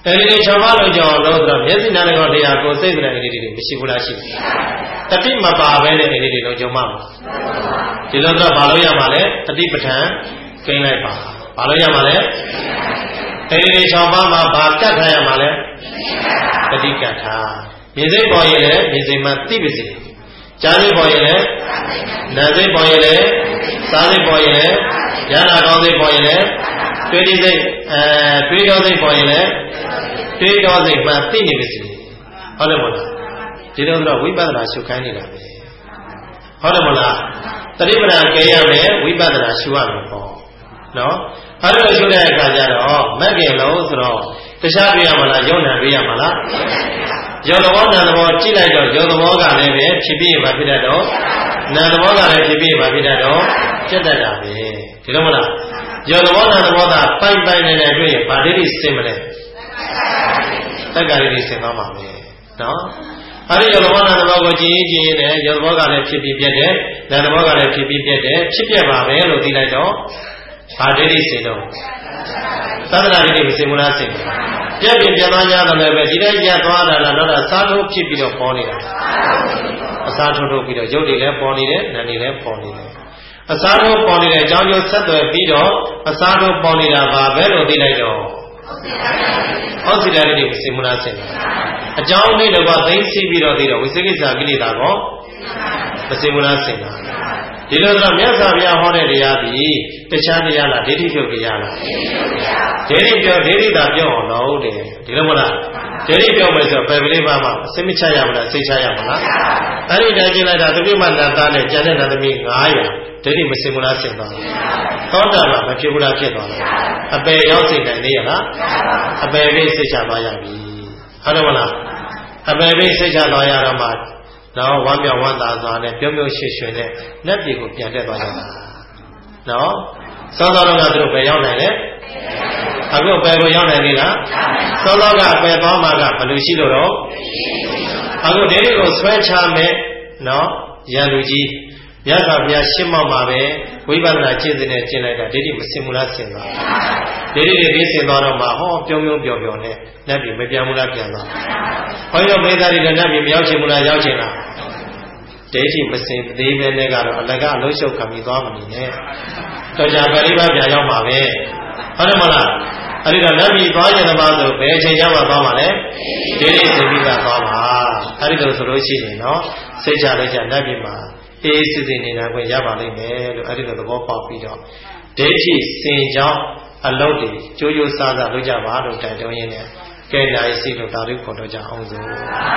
အဲဒီ6ပါးလုံးကြောင့်လို့ဆိုတော့မျက်စိနားနဲ့တရားကိုစိတ်နဲ့အဲဒီတွေမရှိဘူးလားရှိဘူးတတိမပါပဲနဲ့အဲဒီတွေလုံးကြုံမှာဒီလိုတော့ဘာလို့ရမှာလဲတတိပဋ္ဌာန်ကိန်းလိုက်ပါဘာလို့ရမှာလဲအဲဒီ6ပါးမှာဘာကတ်ထားရမှာလဲတတိကတ်ထားမြင်စိတ်ပေါ်ရင်လည်းမြင်စိတ်မှာသိပါစေကြားစိတ်ပေါ်ရင်လည်းနာစိတ်ပေါ်ရင်လည်းစားစိတ်ပေါ်ရင်လည်းဉာဏ်ကောင်းစိတ်ပေါ်ရင်လည်းတွေးစိတ်တွေးကြောစိတ်ပေါ်ရင်လည်းတွေးကြောစိတ်မှာသိနေပါစေဟုတ်တယ်မဟုတ်လားဒီလိုတော့ဝိပဿနာရှုခိုင်းနေတာပဲဟုတ်တယ်မဟုတ်လားတတိပဋ္ဌာန်ကြရမယ်ဝိပဿနာရှုရမယ်ပေါ့နော်အဲ့လိုရှုတဲ့အခါကျတော့မက်ကင်လို့ဆိုတော့တရားပြရမလားယုံနာပြရမလားယောသဘောနာသဘောကြည့်လိုက်တော့ယောသဘောကလည်းပဲဖြစ်ပြီးမှဖြစ်တတ်တော့နာသဘောကလည်းဖြစ်ပြီးမှဖြစ်တတ်တော့ဖြစ်တတ်တာပဲဒီလိုမလားယောသဘောနာသဘောကပိုင်ပိုင်နေတွေ့ရင်ဗာဒိဋ္ဌိစင်မလဲတက္ကရာတိစင်သွားမှာပဲနော်အဲဒီယောသဘောနာသဘောကိုကြည့်ရင်လည်းယောသဘောကလည်းဖြစ်ပြီးပြတ်တယ်နာသဘောကလည်းဖြစ်ပြီးပြတ်တယ်ဖြစ်ပြပါပဲလို့သိလိုက်တော့ဗာဒိဋ္ဌိစင်တော့သတ္တရာတိမစင်ဘူးလားစင်ပြည့်ပြည့်သွားကြတယ်လည်းပဲဒီတိုင်းပြသွားတာလားတော့စားထုတ်ဖြစ်ပြီးတော့ပေါ်နေတာအစားထုတ်ပြီးတော့ရုပ်တွေလည်းပေါ်နေတယ်နာမ်တွေလည်းပေါ်နေတယ်အစားထုတ်ပေါ်နေတဲ့အကြောင်းကျိုးဆက်သွယ်ပြီးတော့အစားထုတ်ပေါ်နေတာပါပဲလို့သိလိုက်တော့ဩစိတရိတိစင်မလားစင်အကြောင်းလေးတော့သိသိပြီးတော့သိတော့ဝိသေကိစ္စကိလေသာကောမစင်မလားစင်လားဒီလိုဆိုမြတ်စွာဘုရားဟောတဲ့တရားသည်တခြားတရားလားဒိဋ္ဌိပြုတ်တရားလားဒိဋ္ဌိပြောဒိဋ္ဌိသာပြောအောင်လို့တဲ့ဒီလိုမလားဒိဋ္ဌိပြောမယ်ဆိုပယ်ပလေးပါးမှာအစိမချရမလားစိတ်ချရမလားအဲ့ဒီတိုင်းကြည့်လိုက်တာတပိမနတ်သားနဲ့ကျန်တဲ့နတ်သမီး900ဒိဋ္ဌိမစင်ဘူးလားစင်သွားသောတာပန်မဖြစ်ဘူးလားဖြစ်သွားလားအပယ်ရောက်စိတ်နိုင်နေရလားအပယ်ပြီးစိတ်ချသွားရပြီဟုတ်တယ်မလားအပယ်ပြီးစိတ်ချသွားရတော့မှနော်ဝမ်းမြောက်ဝမ်းသာစွာနဲ့ပြုံးပြုံးရွှင်ရွှင်နဲ့လက်ပြေကိုပြန်တက်သွားကြတာနော်စောစောတော့ကသူတို့ပဲရောက်နိုင်တယ်အခုပဲကိုရောက်နိုင်ပြီလားစောစောကပဲသွားမှာကဘယ်လိုရှိလို့တော့အခုဒိဋ္ဌိကိုဆွဲချမယ်နော်ရန်သူကြီးမြတ်စွာဘုရားရှင်းမောက်မှာပဲဝိပဿနာကျင့်စဉ်နဲ့ကျင့်လိုက်တာဒိဋ္ဌိမစင်ဘူးလားစင်သွားဒိဋ္ဌိတွေပြီးစင်သွားတော့မှဟောပြုံးပြုံးပျော်ပျော်နဲ့လက်ပြေမပြန်ဘူးလားပြန်သွားဘုန်းကြီးတို့မိသားစုတွေလက်ပြေမရောက်ချင်ဘူးလားရောက်ချင်လားဒိဋ္ဌိမစင်သေးပဲနဲ့ကတော့အလကအလုံးရှုပ်ခံပြီးသွားမနေနဲ့တော်ကြပါလိမ့်ပါပြန်ရောက်မှာပဲဟုတ်တယ်မလားအဲ့ဒီတော့လက်ပြီးသွားရင်တော့ဆိုဘယ်အချိန်ကျမှသွားမှာလဲဒိဋ္ဌိစင်ပြီးကသွားမှာအဲ့ဒီလိုဆိုလို့ရှိရင်နော်စိတ်ချလက်ချလက်ပြီးမှာအေးစစ်စစ်နေတာကိုရပါလိမ့်မယ်လို့အဲ့ဒီလိုသဘောပေါက်ပြီးတော့ဒိဋ္ဌိစင်ကြောင်းအလုတ်တွေကြိုးကြိုးစားစားလုပ်ကြပါလို့တိုက်တွန်းရင်းနဲ့ကဲနိုင်စီလို့ဒါလေးခေါ်တော့ကြအောင်စို့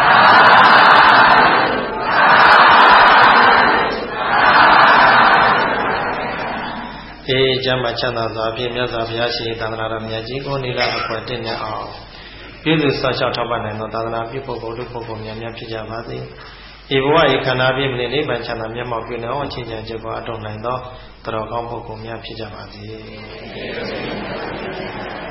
အေးကျမ်းမှာချမ်းသာစွာဖြင့်မြတ်စွာဘုရားရှင်သာသနာတော်မြတ်ကြီးကိုနိလအခွင့်တင်နေအောင်ပြုစုစောင့်ရှောက်ထောက်ပံ့နိုင်သောသာသနာပြုပုဂ္ဂိုလ်တို့ပုဂ္ဂိုလ်များများဖြစ်ကြပါစေ။ဤဘဝဤခန္ဓာပြည့်မနေနိဗ္ဗာန်ချမ်းသာမျက်မှောက်ပြုနေအောင်အချင်းချင်းချက်ကိုအထောက်နိုင်သောတတော်ကောင်းပုဂ္ဂိုလ်များဖြစ်ကြပါစေ။